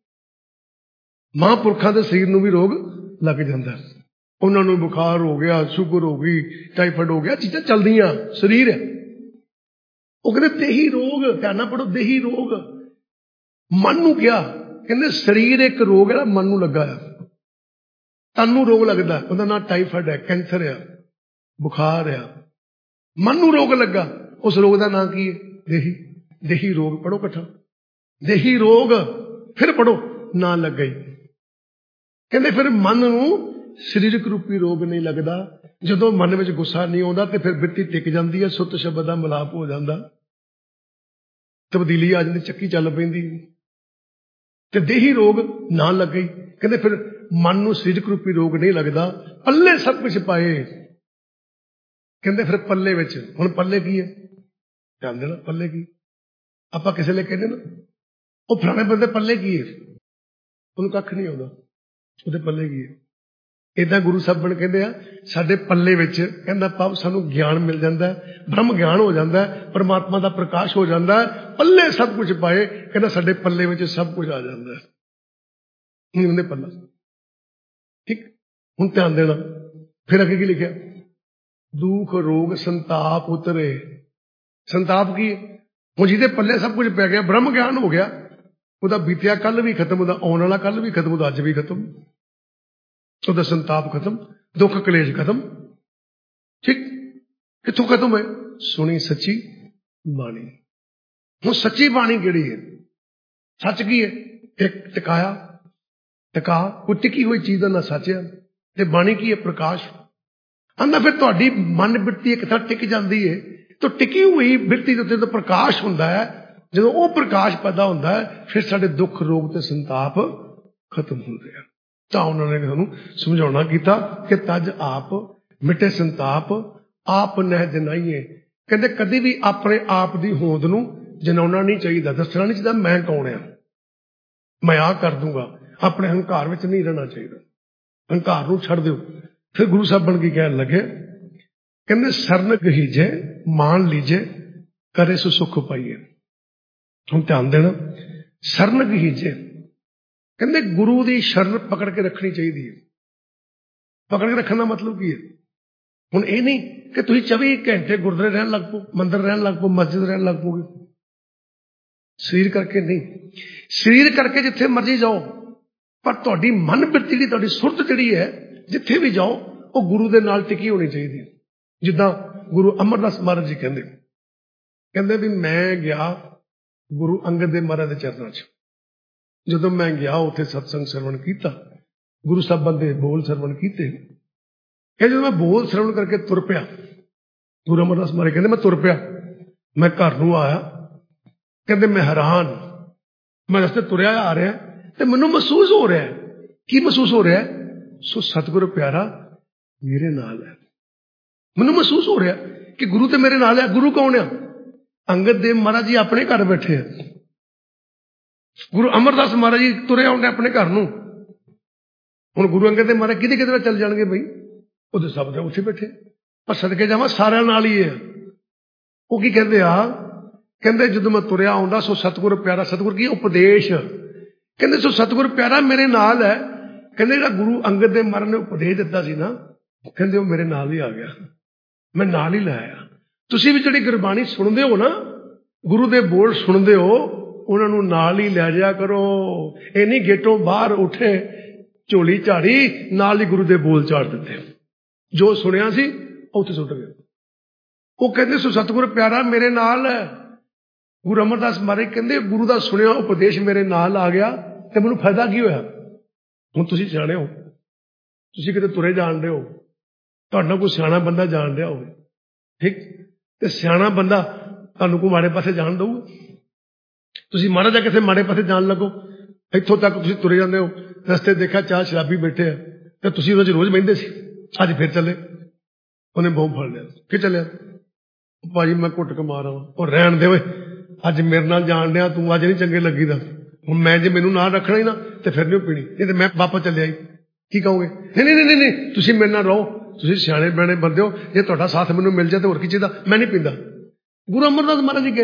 S1: ਮਹਾਂਪੁਰਖਾਂ ਦੇ ਸਰੀਰ ਨੂੰ ਵੀ ਰੋਗ ਲੱਗ ਜਾਂਦਾ। ਉਹਨਾਂ ਨੂੰ ਬੁਖਾਰ ਹੋ ਗਿਆ, ਸ਼ੂਗਰ ਹੋ ਗਈ, ਟਾਈਫਾਇਡ ਹੋ ਗਿਆ, ਚੀਜ਼ਾਂ ਚੱਲਦੀਆਂ, ਸਰੀਰ ਹੈ। ਉਹ ਕਹਿੰਦੇ ਦੇਹੀ ਰੋਗ, ਧਿਆਨ ਨਾਲ ਪੜੋ, ਦੇਹੀ ਰੋਗ। ਮਨ ਨੂੰ ਕਿਹਾ, ਕਹਿੰਦੇ ਸਰੀਰ ਇੱਕ ਰੋਗ ਹੈ, ਮਨ ਨੂੰ ਲੱਗਾ ਆ। ਤਨ ਨੂੰ ਰੋਗ ਲੱਗਦਾ, ਉਹਦਾ ਨਾਂ ਟਾਈਫਾਇਡ ਹੈ, ਕੈਂਸਰ ਆ, ਬੁਖਾਰ ਆ। ਮਨ ਨੂੰ ਰੋਗ ਲੱਗਾ, ਉਸ ਰੋਗ ਦਾ ਨਾਂ ਕੀ ਹੈ? ਦੇਹੀ। ਦੇਹੀ ਰੋਗ ਪੜੋ ਇਕੱਠਾ, ਦੇਹੀ ਰੋਗ। ਫਿਰ ਪੜੋ, ਨਾ ਲੱਗੇ। ਕਹਿੰਦੇ ਫਿਰ ਮਨ ਨੂੰ ਸਰੀਰਕ ਰੂਪੀ ਰੋਗ ਨਹੀਂ ਲੱਗਦਾ। ਜਦੋਂ ਮਨ ਵਿੱਚ ਗੁੱਸਾ ਨਹੀਂ ਆਉਂਦਾ ਤੇ ਫਿਰ ਬਿਰਤੀ ਟਿਕ ਜਾਂਦੀ ਹੈ, ਸੁੱਤ ਸ਼ਬਦ ਦਾ ਮਿਲਾਪ ਹੋ ਜਾਂਦਾ, ਤਬਦੀਲੀ ਆ ਜਾਂਦੀ, ਚੱਕੀ ਚੱਲ ਪੈਂਦੀ। ਤੇ ਦੇਹੀ ਰੋਗ ਨਾ ਲੱਗੇ। ਕਹਿੰਦੇ ਫਿਰ ਮਨ ਨੂੰ ਸਰੀਰਕ ਰੂਪੀ ਰੋਗ ਨਹੀਂ ਲੱਗਦਾ, ਪੱਲੇ ਸਭ ਕੁਝ ਪਾਏ। ਕਹਿੰਦੇ ਫਿਰ ਪੱਲੇ ਵਿੱਚ, ਹੁਣ ਪੱਲੇ ਕੀ ਹੈ? ਧਿਆਨ ਦੇਣਾ, ਪੱਲੇ ਕੀ? ਆਪਾਂ ਕਿਸੇ ਲਈ ਕਹਿੰਦੇ ਨਾ ਉਹ ਫਲਾਣੇ ਬੰਦੇ ਪੱਲੇ ਕੀ ਹੈ, ਉਹਨੂੰ ਕੱਖ ਨਹੀਂ ਆਉਂਦਾ, ਉਹਦੇ ਪੱਲੇ ਕੀ ਹੈ। ਏਦਾਂ ਗੁਰੂ ਸਾਹਿਬਾਨ ਕਹਿੰਦੇ ਆ ਸਾਡੇ ਪੱਲੇ ਵਿੱਚ, ਕਹਿੰਦਾ ਪਾਪ ਸਾਨੂੰ ਗਿਆਨ ਮਿਲ ਜਾਂਦਾ, ਬ੍ਰਹਮ ਗਿਆਨ ਹੋ ਜਾਂਦਾ, ਪਰਮਾਤਮਾ ਦਾ ਪ੍ਰਕਾਸ਼ ਹੋ ਜਾਂਦਾ, ਪੱਲੇ ਸਭ ਕੁਝ ਪਾਏ, ਕਹਿੰਦਾ ਸਾਡੇ ਪੱਲੇ ਵਿੱਚ ਸਭ ਕੁਝ ਆ ਜਾਂਦਾ। ਨਹੀਂ ਉਹਨੇ ਪੱਲਾ, ਠੀਕ। ਹੁਣ ਧਿਆਨ ਦੇਣਾ, ਫਿਰ ਅੱਗੇ ਕੀ ਲਿਖਿਆ, ਦੁੱਖ ਰੋਗ ਸੰਤਾਪ ਉਤਰੇ। ਸੰਤਾਪ ਕੀ ਹੈ? ਹੁਣ ਜਿਹਦੇ ਪੱਲੇ ਸਭ ਕੁਝ ਪੈ ਗਿਆ, ਬ੍ਰਹਮ ਗਿਆਨ ਹੋ ਗਿਆ, ਉਹਦਾ ਬੀਤਿਆ ਕੱਲ ਵੀ ਖਤਮ, ਉਹਦਾ ਆਉਣ ਵਾਲਾ ਕੱਲ ਵੀ ਖਤਮ, ਉਹਦਾ ਅੱਜ ਵੀ ਖਤਮ, ਉਹਦਾ ਸੰਤਾਪ ਖਤਮ, ਦੁੱਖ ਕਲੇਸ਼ ਖਤਮ, ਠੀਕ। ਕਿੱਥੋਂ ਖਤਮ ਹੈ? ਸੁਣੀ ਸੱਚੀ ਬਾਣੀ। ਹੁਣ ਸੱਚੀ ਬਾਣੀ ਕਿਹੜੀ ਹੈ? ਸੱਚ ਕੀ ਹੈ? ਇੱਕ ਟਿਕਾਇਆ, ਟਿਕਾ ਕੋਈ ਟਿਕੀ ਹੋਈ ਚੀਜ਼ ਦਾ ਨਾ ਸੱਚ ਹੈ। ਤੇ ਬਾਣੀ ਕੀ ਹੈ? ਪ੍ਰਕਾਸ਼। ਆਂਦਾ ਫਿਰ ਤੁਹਾਡੀ ਮਨ ਬਿਰਤੀ ਇੱਕ ਥਾਂ ਟਿਕ ਜਾਂਦੀ ਹੈ, ਤਾਂ ਟਿਕੀ ਹੋਈ ਬਿਰਤੀ ਦੇ ਉੱਤੇ ਤਾਂ ਪ੍ਰਕਾਸ਼ ਹੁੰਦਾ ਹੈ। ਜਦੋਂ ਉਹ ਪ੍ਰਕਾਸ਼ ਪੈਦਾ ਹੁੰਦਾ ਹੈ, ਫਿਰ ਸਾਡੇ ਦੁੱਖ ਰੋਗ ਤੇ ਸੰਤਾਪ ਖਤਮ ਹੁੰਦੇ ਆ। ਤਾਂ ਉਹਨਾਂ ਨੇ ਸਾਨੂੰ ਸਮਝਾਉਣਾ ਕੀਤਾ ਕਿ ਤਜ ਆਪ ਮਿਟੇ ਸੰਤਾਪ ਆਪ ਨਹਿ ਜਨਾਈਏ। ਕਹਿੰਦੇ ਕਦੇ ਵੀ ਆਪਣੇ ਆਪ ਦੀ ਹੋਂਦ ਨੂੰ ਜਨਾਉਣਾ ਨਹੀਂ ਚਾਹੀਦਾ, ਦੱਸਣਾ ਨਹੀਂ ਚਾਹੀਦਾ ਮੈਂ ਕੌਣ ਆ, ਮੈਂ ਆਹ ਕਰ ਦੂੰਗਾ। ਆਪਣੇ ਹੰਕਾਰ ਵਿੱਚ ਨਹੀਂ ਰਹਿਣਾ ਚਾਹੀਦਾ, ਹੰਕਾਰ ਨੂੰ ਛੱਡ ਦਿਓ। ਫਿਰ ਗੁਰੂ ਸਾਹਿਬ ਬਣ ਕੇ ਕਹਿਣ ਲੱਗੇ, ਕਹਿੰਦੇ ਸਰਨ ਗਹੀਜੇ ਮਾਨ ਲੀਜੇ ਕਰੇ ਸੋ ਸੁਖ ਪਾਈਏ। ਹੁਣ ਧਿਆਨ ਦੇਣਾ, ਸਰਨ ਗਹੀਜੇ, ਕਹਿੰਦੇ ਗੁਰੂ ਦੀ ਸ਼ਰਨ ਪਕੜ ਕੇ ਰੱਖਣੀ ਚਾਹੀਦੀ ਹੈ। ਪਕੜ ਕੇ ਰੱਖਣ ਦਾ ਮਤਲਬ ਕੀ ਹੈ? ਹੁਣ ਇਹ ਨਹੀਂ ਕਿ ਤੁਸੀਂ 24 ਘੰਟੇ ਗੁਰਦੁਆਰੇ ਰਹਿਣ ਲੱਗ ਪਓ, ਮੰਦਿਰ ਰਹਿਣ ਲੱਗ ਪਓ, ਮਸਜਿਦ ਰਹਿਣ ਲੱਗ ਪਓਗੇ। ਸਰੀਰ ਕਰਕੇ ਨਹੀਂ, ਸਰੀਰ ਕਰਕੇ ਜਿੱਥੇ ਮਰਜ਼ੀ ਜਾਓ, ਪਰ ਤੁਹਾਡੀ ਮਨ ਬਿਰਤੀ ਜਿਹੜੀ, ਤੁਹਾਡੀ ਸੁਰਤ ਜਿਹੜੀ ਹੈ, ਜਿੱਥੇ ਵੀ ਜਾਓ ਉਹ ਗੁਰੂ ਦੇ ਨਾਲ ਟਿਕੀ ਹੋਣੀ ਚਾਹੀਦੀ ਹੈ। ਜਿੱਦਾਂ ਗੁਰੂ ਅਮਰਦਾਸ ਮਹਾਰਾਜ ਜੀ ਕਹਿੰਦੇ ਵੀ ਮੈਂ ਗਿਆ ਗੁਰੂ ਅੰਗਦ ਦੇਵ ਮਹਾਰਾਜ ਦੇ ਚਰਨਾਂ 'ਚ, ਜਦੋਂ ਮੈਂ ਗਿਆ ਉੱਥੇ ਸਤਸੰਗ ਸਰਵਣ ਕੀਤਾ, ਗੁਰੂ ਸਾਹਿਬਾਂ ਦੇ ਬੋਲ ਸਰਵਣ ਕੀਤੇ। ਇਹ ਜਦੋਂ ਮੈਂ ਬੋਲ ਸਰਵਣ ਕਰਕੇ ਤੁਰ ਪਿਆ, ਗੁਰੂ ਅਮਰਦਾਸ ਮਹਾਰਾਜ ਕਹਿੰਦੇ ਮੈਂ ਤੁਰ ਪਿਆ, ਮੈਂ ਘਰ ਨੂੰ ਆਇਆ, ਕਹਿੰਦੇ ਮੈਂ ਹੈਰਾਨ, ਮੈਂ ਰਸਤੇ ਤੁਰਿਆ ਆ ਰਿਹਾ ਤੇ ਮੈਨੂੰ ਮਹਿਸੂਸ ਹੋ ਰਿਹਾ, ਕੀ ਮਹਿਸੂਸ ਹੋ ਰਿਹਾ? ਸੋ ਸਤਿਗੁਰੂ ਪਿਆਰਾ ਮੇਰੇ ਨਾਲ ਹੈ। ਮੈਨੂੰ ਮਹਿਸੂਸ ਹੋ ਰਿਹਾ ਕਿ ਗੁਰੂ ਤੇ ਮੇਰੇ ਨਾਲ ਹੈ। ਗੁਰੂ ਕੌਣ ਆ? ਅੰਗਦ ਦੇਵ ਮਹਾਰਾਜ ਜੀ ਆਪਣੇ ਘਰ ਬੈਠੇ ਆ। ਗੁਰੂ ਅਮਰਦਾਸ ਮਹਾਰਾਜ ਜੀ ਤੁਰੇ ਆਉਂਦੇ ਆਪਣੇ ਘਰ ਨੂੰ। ਹੁਣ ਗੁਰੂ ਅੰਗਦ ਦੇਵ ਮਹਾਰਾਜ ਕਿਤੇ ਕਿਤੇ ਚੱਲ ਜਾਣਗੇ ਬਈ, ਉਹਦੇ ਸਭ ਦੇ ਉੱਥੇ ਬੈਠੇ, ਪਰ ਸਦਕੇ ਜਾਵਾਂ ਸਾਰਿਆਂ ਨਾਲ ਹੀ ਹੈ। ਉਹ ਕੀ ਕਹਿੰਦੇ ਆ? ਕਹਿੰਦੇ ਜਦੋਂ ਮੈਂ ਤੁਰਿਆ ਆਉਂਦਾ ਸੋ ਸਤਿਗੁਰ ਪਿਆਰਾ, ਸਤਿਗੁਰ ਕੀ ਉਪਦੇਸ਼, ਕਹਿੰਦੇ ਸੋ ਸਤਿਗੁਰ ਪਿਆਰਾ ਮੇਰੇ ਨਾਲ ਹੈ। ਕਹਿੰਦੇ ਜਿਹੜਾ ਗੁਰੂ ਅੰਗਦ ਦੇਵ ਮਹਾਰਾਜ ਨੇ ਉਪਦੇਸ਼ ਦਿੱਤਾ ਸੀ ਨਾ, ਕਹਿੰਦੇ ਉਹ ਮੇਰੇ ਨਾਲ ਹੀ ਆ ਗਿਆ, ਮੈਂ ਨਾਲ ਹੀ ਲਾਇਆ। ਤੁਸੀਂ ਵੀ ਜਿਹੜੀ ਗੁਰਬਾਣੀ ਸੁਣਦੇ ਹੋ ਨਾ, ਗੁਰੂ ਦੇ ਬੋਲ ਸੁਣਦੇ ਹੋ, ਉਹਨਾਂ ਨੂੰ ਨਾਲ ਹੀ ਲੈ ਜਾਇਆ ਕਰੋ। ਇਹ ਨਹੀਂ ਗੇਟੋਂ ਬਾਹਰ ਉੱਠੇ ਝੋਲੀ ਝਾੜੀ ਨਾਲ ਹੀ ਗੁਰੂ ਦੇ ਬੋਲ ਝਾੜ ਦਿੱਤੇ, ਜੋ ਸੁਣਿਆ ਸੀ ਉੱਥੇ ਸੁੱਟ ਗਏ। ਉਹ ਕਹਿੰਦੇ ਸੋ ਸਤਿਗੁਰ ਪਿਆਰਾ ਮੇਰੇ ਨਾਲ ਹੈ। ਗੁਰੂ ਅਮਰਦਾਸ ਮਹਾਰਾਜ ਕਹਿੰਦੇ ਗੁਰੂ ਦਾ ਸੁਣਿਆ ਉਪਦੇਸ਼ ਮੇਰੇ ਨਾਲ ਆ ਗਿਆ ਤੇ ਮੈਨੂੰ ਫਾਇਦਾ ਕੀ ਹੋਇਆ? ਹੁਣ ਤੁਸੀਂ ਸਿਆਣੇ ਹੋ, ਤੁਸੀਂ ਕਿਤੇ ਤੁਰੇ ਜਾਣ ਰਹੇ ਹੋ, ਤੁਹਾਡੇ ਨਾਲ ਕੋਈ ਸਿਆਣਾ ਬੰਦਾ ਜਾਣ ਰਿਹਾ ਹੋਵੇ, ਠੀਕ, ਤੇ ਸਿਆਣਾ ਬੰਦਾ ਤੁਹਾਨੂੰ ਕੋਈ ਮਾੜੇ ਪਾਸੇ ਜਾਣ ਦਊਗਾ? ਤੁਸੀਂ ਮਾੜਾ ਜਾ ਕਿਸੇ ਮਾੜੇ ਪਾਸੇ ਜਾਣ ਲੱਗੋ, ਇੱਥੋਂ ਤੱਕ ਤੁਸੀਂ ਤੁਰੇ ਜਾਂਦੇ ਹੋ, ਰਸਤੇ ਦੇਖਿਆ ਚਾਰ ਸ਼ਰਾਬੀ ਬੈਠੇ ਆ ਤੇ ਤੁਸੀਂ ਉਹਨਾਂ 'ਚ ਰੋਜ਼ ਬਹਿੰਦੇ ਸੀ, ਅੱਜ ਫਿਰ ਚੱਲੇ, ਉਹਨੇ ਬਹੁਤ ਫੜ ਲਿਆ, ਕਿ ਚੱਲਿਆ? ਭਾਜੀ ਮੈਂ ਘੁੱਟ ਕੇ ਮਾਰ ਆਵਾਂ। ਉਹ ਰਹਿਣ ਦੇ ਓਏ, ਅੱਜ ਮੇਰੇ ਨਾਲ ਜਾਣ ਡਿਆ ਤੂੰ, ਅੱਜ ਨਹੀਂ ਚੰਗੇ ਲੱਗੀਦਾ। ਹੁਣ ਮੈਂ ਜੇ ਮੈਨੂੰ ਨਾਲ ਰੱਖਣਾ ਹੀ ਨਾ ਤੇ ਫਿਰ ਨਹੀਂ ਪੀਣੀ, ਇਹ ਤੇ ਮੈਂ ਵਾਪਸ ਚੱਲਿਆ ਹੀ, ਕੀ ਕਹੋਗੇ? ਨਹੀਂ ਨਹੀਂ ਨਹੀਂ ਨਹੀਂ, ਤੁਸੀਂ ਮੇਰੇ ਨਾਲ ਰਹੋ, ਤੁਸੀਂ ਸਿਆਣੇ ਬਿਆਣੇ ਬੰਦੇ ਹੋ, ਜੇ ਤੁਹਾਡਾ ਸਾਥ ਮੈਨੂੰ ਮਿਲ ਜਾਏ ਤਾਂ ਹੋਰ ਕੀ ਚਾਹੀਦਾ, ਮੈਂ ਨਹੀਂ ਪੀਂਦਾ। ਗੁਰੂ ਅਮਰਦਾਸ ਮਹਾਰਾਜ ਜੀ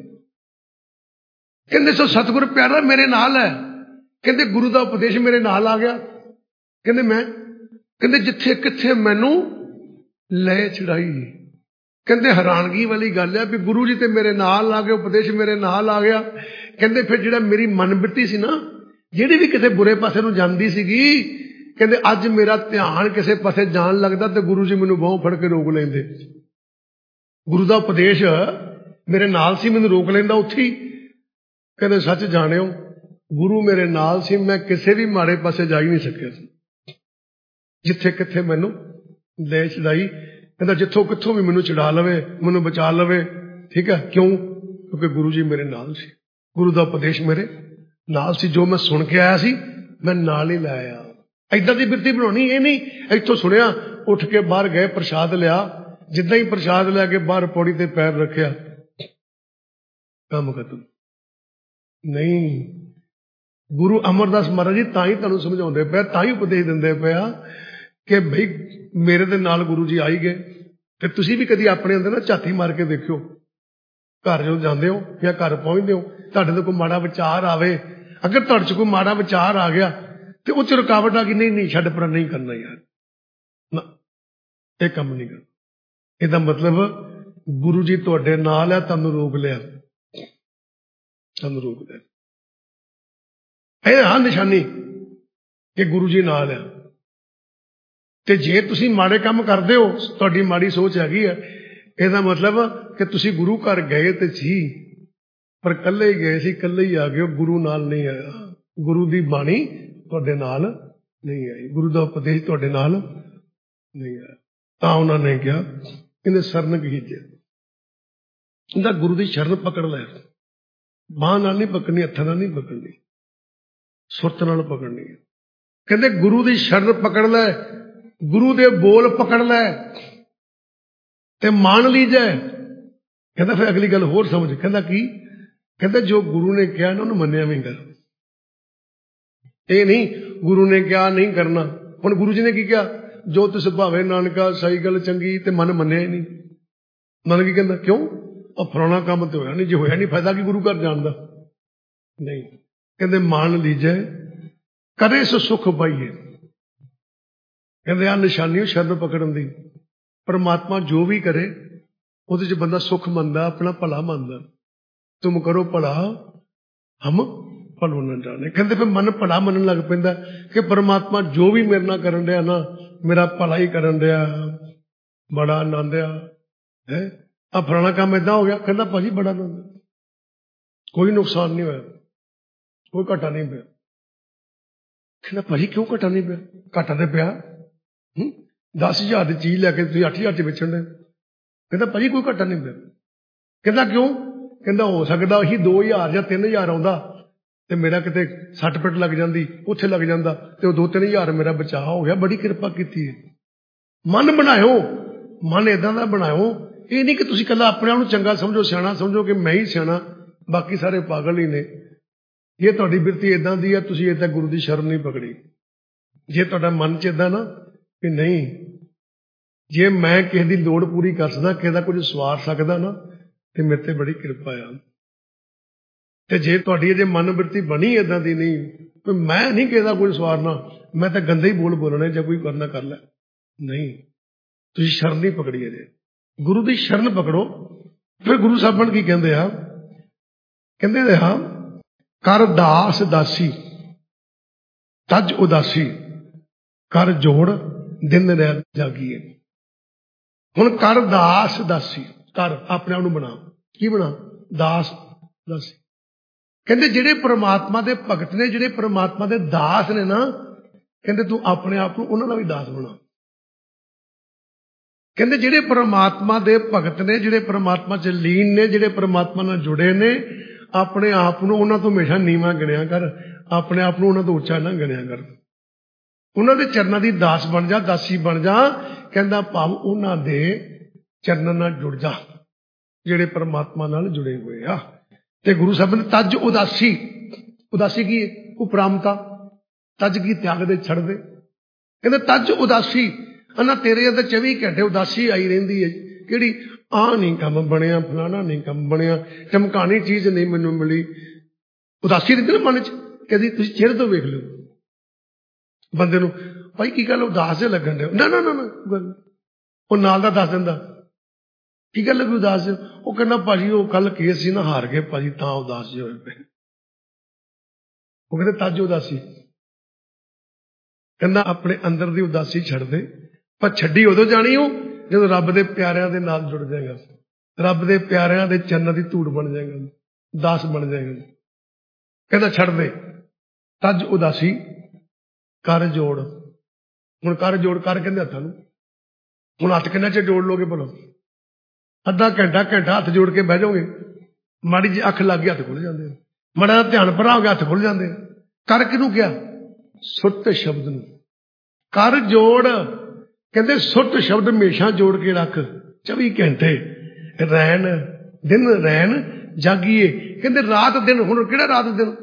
S1: ਕਹਿੰਦੇ ਸੋ ਸਤਿਗੁਰ ਪਿਆਰਾ ਮੇਰੇ ਨਾਲ ਹੈ। ਕਹਿੰਦੇ ਗੁਰੂ ਦਾ ਉਪਦੇਸ਼ ਮੇਰੇ ਨਾਲ ਆ ਗਿਆ। ਕਹਿੰਦੇ ਜਿੱਥੇ ਕਿੱਥੇ ਮੈਨੂੰ ਲੈ ਚੜਾਈ। ਕਹਿੰਦੇ ਹੈਰਾਨਗੀ ਵਾਲੀ ਗੱਲ ਹੈ ਵੀ ਗੁਰੂ ਜੀ ਤੇ ਮੇਰੇ ਨਾਲ ਆ ਗਏ, ਉਪਦੇਸ਼ ਮੇਰੇ ਨਾਲ ਆ ਗਿਆ। ਕਹਿੰਦੇ ਫਿਰ ਜਿਹੜਾ ਮੇਰੀ ਮਨਬਿਰਤੀ ਸੀ ਨਾ, ਜਿਹੜੀ ਵੀ ਕਿਸੇ ਬੁਰੇ ਪਾਸੇ ਨੂੰ ਜਾਂਦੀ ਸੀਗੀ, ਕਹਿੰਦੇ ਅੱਜ ਮੇਰਾ ਧਿਆਨ ਕਿਸੇ ਪਾਸੇ ਜਾਣ ਲੱਗਦਾ ਤੇ ਗੁਰੂ ਜੀ ਮੈਨੂੰ ਬਾਹੋਂ ਫੜ ਕੇ ਰੋਕ ਲੈਂਦੇ। ਗੁਰੂ ਦਾ ਉਪਦੇਸ਼ ਮੇਰੇ ਨਾਲ ਸੀ, ਮੈਨੂੰ ਰੋਕ ਲੈਂਦਾ ਉੱਥੇ ਹੀ। ਕਹਿੰਦੇ ਸੱਚ ਜਾਣਿਓ, ਗੁਰੂ ਮੇਰੇ ਨਾਲ ਸੀ, ਮੈਂ ਕਿਸੇ ਵੀ ਮਾੜੇ ਪਾਸੇ ਜਾ ਹੀ ਨਹੀਂ ਸਕਿਆ ਸੀ। ਜਿੱਥੇ ਕਿੱਥੇ ਮੈਨੂੰ ਲੈ ਚੜਾਈ। ਕਹਿੰਦਾ ਜਿੱਥੋਂ ਕਿੱਥੋਂ ਵੀ ਮੈਨੂੰ ਚੜਾ ਲਵੇ, ਮੈਨੂੰ ਬਚਾ ਲਵੇ, ਠੀਕ ਹੈ, ਕਿਉਂ? ਕਿਉਂਕਿ ਗੁਰੂ ਜੀ ਮੇਰੇ ਨਾਲ ਸੀ, ਗੁਰੂ ਦਾ ਉਪਦੇਸ਼ ਮੇਰੇ ਨਾਲ ਸੀ, ਜੋ ਮੈਂ ਸੁਣ ਕੇ ਆਇਆ ਸੀ ਮੈਂ ਨਾਲ ਹੀ ਲਾਇਆ। ਏਦਾਂ ਦੀ ਬਿਰਤੀ ਬਣਾਉਣੀ। ਇਹ ਨਹੀਂ ਇੱਥੋਂ ਸੁਣਿਆ ਉੱਠ ਕੇ ਬਾਹਰ ਗਏ, ਪ੍ਰਸ਼ਾਦ ਲਿਆ, ਜਿੱਦਾਂ ਹੀ ਪ੍ਰਸ਼ਾਦ ਲੈ ਕੇ ਬਾਹਰ ਪੌੜੀ ਤੇ ਪੈਰ ਰੱਖਿਆ, ਕੰਮ ਖਤਮ। नहीं, गुरु अमरदास महाराज जी तां ही तुहानूं समझाउंदे पे, तां ही उपदेश दिंदे पे कि भई मेरे दे नाल गुरु जी आई गए। ते तुसीं भी कदी अपने अंदर ना झाती मार के देखियो, घर जो जाते हो या घर पहुंचते हो, तुहाडे ते कोई माड़ा विचार आवे, अगर तुहाडे च कोई माड़ा विचार आ गया तो उस रुकावट आ गई, नहीं छड्ड पर, नहीं करना यार, ना ये काम नहीं करना। ਇਹਦਾ मतलब गुरु जी तुहाडे नाल है, तुहानूं रोक लिया, तुहानूं रोक लिया। ਇਹ निशानी कि गुरु जी नाल है। ते जे तुसीं माड़े काम करदे हो, तुहाडी माड़ी सोच हैगी है, ਇਹਦਾ मतलब कि तुसीं गुरु घर गए ते सी, पर कल्ले ही गए सी, कल्ले ही आ गए, गुरु नाल नहीं आया, गुरु दी बाणी तुहाडे नाल नहीं आई, गुरु दा उपदेश तुहाडे नाल नहीं आया। तां उन्हां ने कहा कहंदे सरन गीजे, कहंदा गुरु दी शरण पकड़ लै, बांह नाल नहीं पकड़नी, हत्थां नाल नहीं पकड़नी, सुरत नाल पकड़नी है। कहंदे गुरु दी शरण पकड़ लै, गुरु दे बोल पकड़ लै ते मान लीजै। कहंदा फिर अगली गल होर समझ, कहंदा की, कहंदा जो गुरु ने कहा ना उन्हें मन्निया भी कर, ये नहीं गुरु ने कहा नहीं करना। हुण गुरु जी ने की कहा, जो तिस भावे नानका सही गल चंगी, ते मन मन्निया ही नहीं। मन की कहंदा क्यों, फलाना काम तो होया नहीं, जे होया नहीं फायदा की गुरु घर जाण दा, नहीं। कहंदे मान लीजै करे सो सुख पाइए। कहंदे आ निशानी शरण पकड़न दी, परमात्मा जो भी करे उहदे च बंदा सुख मनदा, अपना भला मनदा। तुम करो भला हम भलो न जाने। कहंदे फिर मन भला मनन लग पैंदा कि परमात्मा जो भी मेरे नाल करन दिया ना, मेरा भला ही करन दिया, बड़ा आनंद है। आ फलाना काम इदां हो गया, कहंदा भाजी बड़ा आनंद, कोई नुकसान नहीं होया, कोई घाटा नहीं पिया। कहंदा भाजी क्यों घाटा नहीं पिया, घाटा तो पिया, 10,000 की चीज लैके तुसीं 8,000 च बेचण दे। कहंदा भाजी कोई घाटा नहीं पिया। कहंदा क्यों, कहंदा हो सकदा ही 2,000 या 3,000 आउंदा ते मेरा किते सੱਟ पिट लग जांदी, उत्थे लग जांदा ते 2-3,000 मेरा बचाव हो गया, बड़ी किरपा कीती है। मन बनाओ, मन इदां दा बनाओ, ये नहीं कि तुसीं कल्ला अपने आप नूं चंगा समझो, सियाणा समझो कि मैं ही सियाणा, बाकी सारे पागल ही ने। ये तुहाडी बिरती इदां दी है, तुसीं इदां गुरु दी शरण नहीं पकड़ी। जे तुहाडा मन च इदां ना कि नहीं, जे मैं किसी दी लोड़ पूरी कर सकदा, किसी दा कुछ सवार सकदा ना, ते मेरे ते बड़ी किरपा आ। ते जे तुहाडी जे मन बिरती बनी इदां दी नहीं, तो मैं नहीं किसी दा कुछ सवारना, मैं तो गंदे ही बोल बोलने, जब कोई करना कर लै, नहीं। तुसीं शरण नहीं पकड़ी अजे, गुरु दी शरण पकड़ो। फिर गुरु साहब की कहंदे आ, कहंदे आ कर दास दासी तज उदासी, कर जोड़ दिन रैल जागीए। हुण कर दास दासी, कर अपने आप नूं बना, की बना, दास दासी। कहंदे जिहड़े परमात्मा दे भगत ने, जिहड़े परमात्मा दे दास ने ना, कहंदे तू अपने आप नूं उन्हां दा भी दास बना। कहंदे जिहड़े परमात्मा दे भगत ने, जिहड़े परमात्मा च लीन ने, जिहड़े परमात्मा नाल जुड़े ने, अपने आप नूं उन्हां तों हमेशा नीवां गिणिया कर, अपने आप नूं उन्हां तों उच्चा ना गिणिया कर। उन्हां दे चरनां दी दास बन जा, दासी बन जा। कहंदा भाव उन्हां दे चरनां नाल जुड़ जा जिहड़े परमात्मा नाल जुड़े हुए आ। ते गुरु साहब ने तज उदासी, उदासी की उपरामता, तज की त्याग दे छड़ दे। कहंदे तज उदासी, अन्ना तेरे अंदर 24 घंटे उदासी आई रहिंदी है, किहड़ी आ नहीं काम बनिया, फलाना नहीं काम बनिया, चमकानी चीज नहीं मैनूं मिली, उदासी रहिंदी ना मन च। कदी तुसीं चेहरे तो वेख लो बंदे नूं, भाई की गल उदास जिहा लगन दे, ना ना ना ना गल, वो नाल दा दस दिंदा की गल लगी उदास, वो कहना भाजी वो कल केस सी ना, हार गए भाजी तां उदास जे होए पे। वो कहंदे तज उदासी, कहंदा अपने अंदर दी उदासी छड़ दे, पर छड्डी उदों जानी हो जदों रब दे प्यारिਆਂ दे नाल जुड़ जाएगा, रब दे प्यारिਆਂ दे चरणों दी धूड़ बन जाएगा, दास बन जाएगा। कहंदा छड़ दे तज उदासी कर जोड़। हुण कर जोड़ कर कहंदे हत्थां नूं, हुण हत्थ किन्ना चिर जोड़ लोगे भला, अद्धा घंटा घंटा हथ जोड़ के बह जाओगे, माड़ी जी अख लग गई हथ खुल जाते, माड़ा ध्यान भराओगे हथ खुल जाते। कर किनू क्या, सुट शब्द नूं कर जोड़। कहते सुट शब्द हमेशा जोड़ के रख, 24 घंटे रैन दिन रैन जागीए। कहते रात दिन, हुण किहड़ा रात दिन,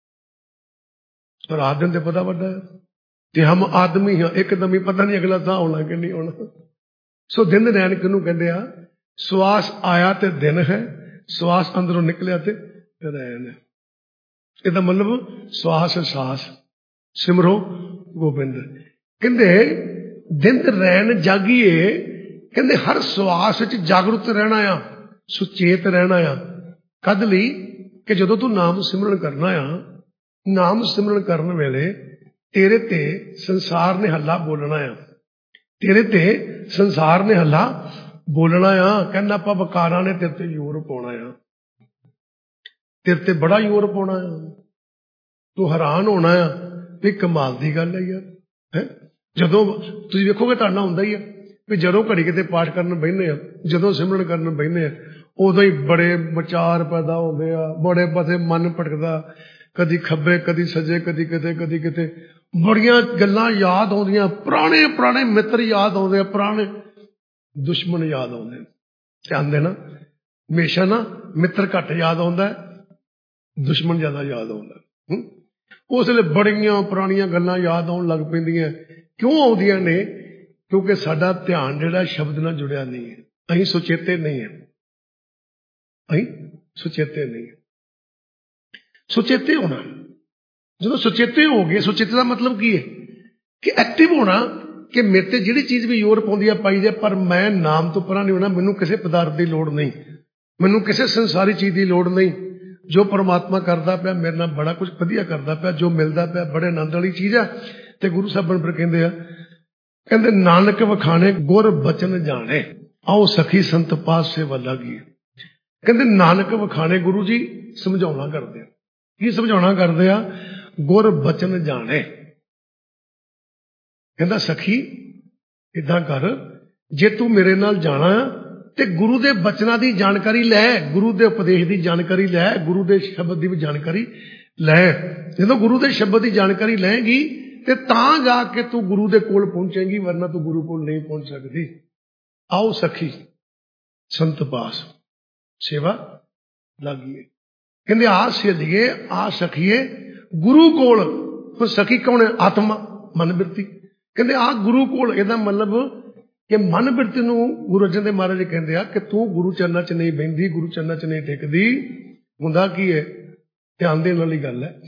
S1: रात दिन तो पता वड्डा है, ते हम आदमी हाँ, एकदम ही पता नहीं अगला साह होना कि नहीं होना। सो दिन रैन किनू कहते आ, श्वास आया ते दिन है, श्वास अंदरों निकलिया ते रैन है। ਇਹਦਾ मतलब श्वास सास सिमरो गोबिंद। कहते दिन रैन जागीए, कहते हर श्वास च जागरूक रहना आ, सुचेत रहना आ। कद लई कि जदों तू नाम सिमरन करना आ, नाम सिमरन करन वेले तेरे ते संसार ने हल्ला बोलना आ, तेरे ते संसार ने हल्ला बोलना आ। कहना आपां वकारां ने तेरे ते जोर पाउणा आ, तेरे ते बड़ा जोर पाउणा आ। तू हैरान होना आ भी कमाल दी गल है यार, है जदों तुसीं वेखोगे तुहाडे नाल हुंदा ही है भी जदों घड़ी किते पाठ करन बहिने आ, जदों सिमरन करन बहिने आ, उदों ही बड़े विचार पैदा होंदे आ, बड़े पासे मन भटकदा, कदी खब्बे कदी सज्जे, कदी किते बड़ियां गल्लां याद आउंदियां, पुराने पुराने मित्र याद आउंदे आ, पुराने दुश्मन याद आउंदे। ध्यान देना, हमेशा ना मित्र घट याद आउंदा है, दुश्मन ज्यादा याद आउंदा। उस वेले बड़ियां पुरानियां गल्लां याद आउण लग पैंदियां। क्यों आउंदियां ने? क्योंकि साडा ध्यान जिहड़ा शब्द नाल जुड़िया नहीं है, असीं सुचेते नहीं है, असीं सुचेते नहीं है। सुचेते होना, जो सुचेते हो गए, सुचेते का मतलब की है कि एक्टिव होना, कि मेरे ते जिहड़ी चीज भी जोर पाउंदी है पाई जाए, पर मैं नाम तो परां नहीं होना, मैनूं किसी पदार्थ की लोड़ नहीं, मैनूं किसी संसारी चीज की लोड़ नहीं। जो परमात्मा करता पाया मेरे नाल बड़ा कुछ वधिया करता पाया, जो मिलता पाया बड़े आनंद वाली चीज है। तो गुरु साहब फिर कहते हैं, कहते नानक वखाने गुर बचन जाने, आओ सखी संत पास सेवा लागी। कहते नानक वखाने गुरु जी समझाना करते हैं, की समझाना करते हैं? गुर बचन जाने। कहता सखी इदां कर, जे तू मेरे नाल जाना ते गुरु दे बचना की जानकारी लै, गुरु दे उपदेश की जानकारी लै, गुरु दे शब्द की भी जानकारी लै। जो गुरु दे शब्द की जानकारी लैगी ते तां जाके तू गुरु दे कोल पहुंचेगी, वरना तू गुरु कोल नहीं पहुंच सकती। आओ सखी संत पास सेवा लागिए। कहते आ सहेलिए, आ सखीए गुरु कोल। तो सखी कौन है? आत्मा, मन बिरती। कहते आ गुरु कोल, ਇਹਦਾ मतलब कि मन बिरती नूं गुरु अर्जन देव महाराज जी कहते हैं कि तू गुरु चरणा च नहीं बहिंदी, गुरु चरणा च नहीं टिकदी। हुंदा की है? ध्यान देने वाली गल है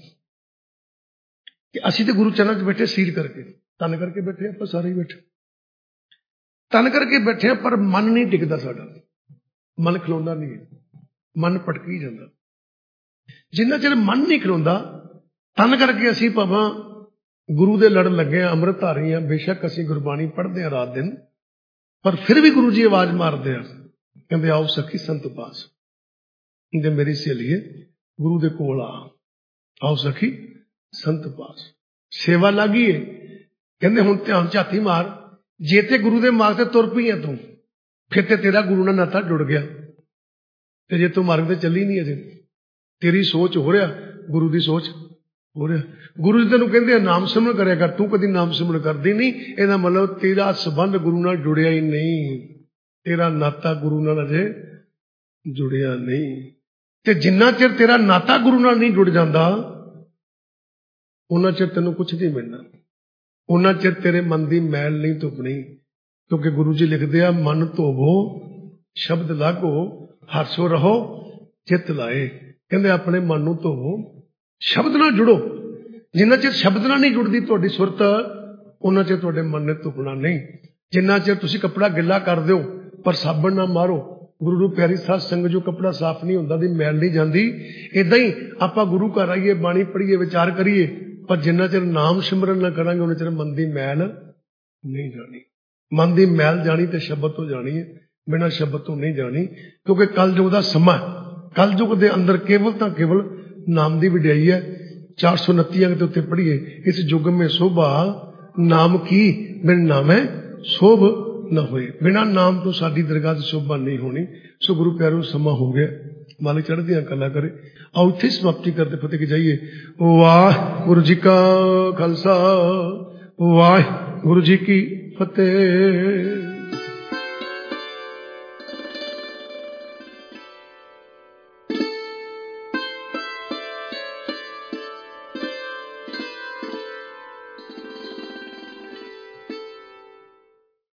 S1: कि असीं ते गुरु चरणा च बैठे सील करके, तन करके बैठे, आप सारे ही बैठे तन करके बैठे, पर मन नहीं टिकदा साडा, मन खलोंदा नहीं है, मन भटकी जांदा। जिन्ना चिर मन नहीं खलोंदा, तन करके असीं भावां गुरु दे लड़ लगे, अमृत धारी हैं, बेशक असीं गुरबाणी पढ़ते हैं रात दिन, पर फिर भी गुरु जी आवाज मारते हैं, कहते आओ सखी संत पास, कहते मेरी सहेलीए गुरु दे कोल आ, आओ सखी संत पास सेवा लागी है। कहते हुण ध्यान झाती मार, जे ते गुरु दे मार्ग ते तुर पई है तू, फिर ते तेरा गुरु नाल नाता जुड़ गया। ते जे तू मार्ग ते चली नहीं अजे, तेरी सोच हो रहा गुरु की सोच हो रहा। गुरु जी तेन कहते नाम सिमरन करेगा कर, तू कभी नाम सिमरन करती नहीं, ਇਹਦਾ मतलब तेरा संबंध गुरु नाल जुड़िया ही नहीं, तेरा नाता गुरु नाल अजे जुड़िया नहीं। ते जिन्ना चिर तेरा नाता गुरु नाल नहीं जुड़ जाता, उन्ना चिर तेनों कुछ नहीं मिलना, उन्ना चिर तेरे मन की मैल नहीं धुपनी। क्योंकि गुरु जी लिखते हैं, मन धोवो शब्द लागो, हरसो रहो चित लाए। कहते अपने मन नूं धोवो, शब्द नाल जुड़ो। जिन्ना चिर शब्द नाल नहीं जुड़ती तुहाडी सुरत, उन्ना चिर तुहाडे मन ने धुपना नहीं। जिन्ना चिर तुसीं कपड़ा गिला कर दो पर साबण ना मारो, गुरु नूं प्यारी साध संगत जो कपड़ा साफ नहीं होंदा, दी मैल नहीं जाती। इदां ही आपां गुरु घर आइए, बाणी पढ़ीए, विचार करिए, पर जिन्ना चिर नाम सिमरन ना करांगे, उन्ना चिर मन की मैल नहीं जानी। मन की मैल जानी तो शब्द तो जानी है, बिना शब्द तो नहीं जानी। क्योंकि कलयुग का समा, कलयुग के अंदर केवल तो केवल नाम की वडियाई है। 429 अंक के उत्ते पढ़िए, इस युग में शोभा नाम की बिन नामे शोभ न होए। बिना नाम तो साडी दरगाह से शोभा नहीं होनी। सो गुरु प्यारो समा हो गया, मालिक चढ़दियां कला करे। आओ इत्थे समाप्ति करते फतेह की जाइए। वाहिगुरू जी का खालसा, वाहिगुरू जी की फतेह।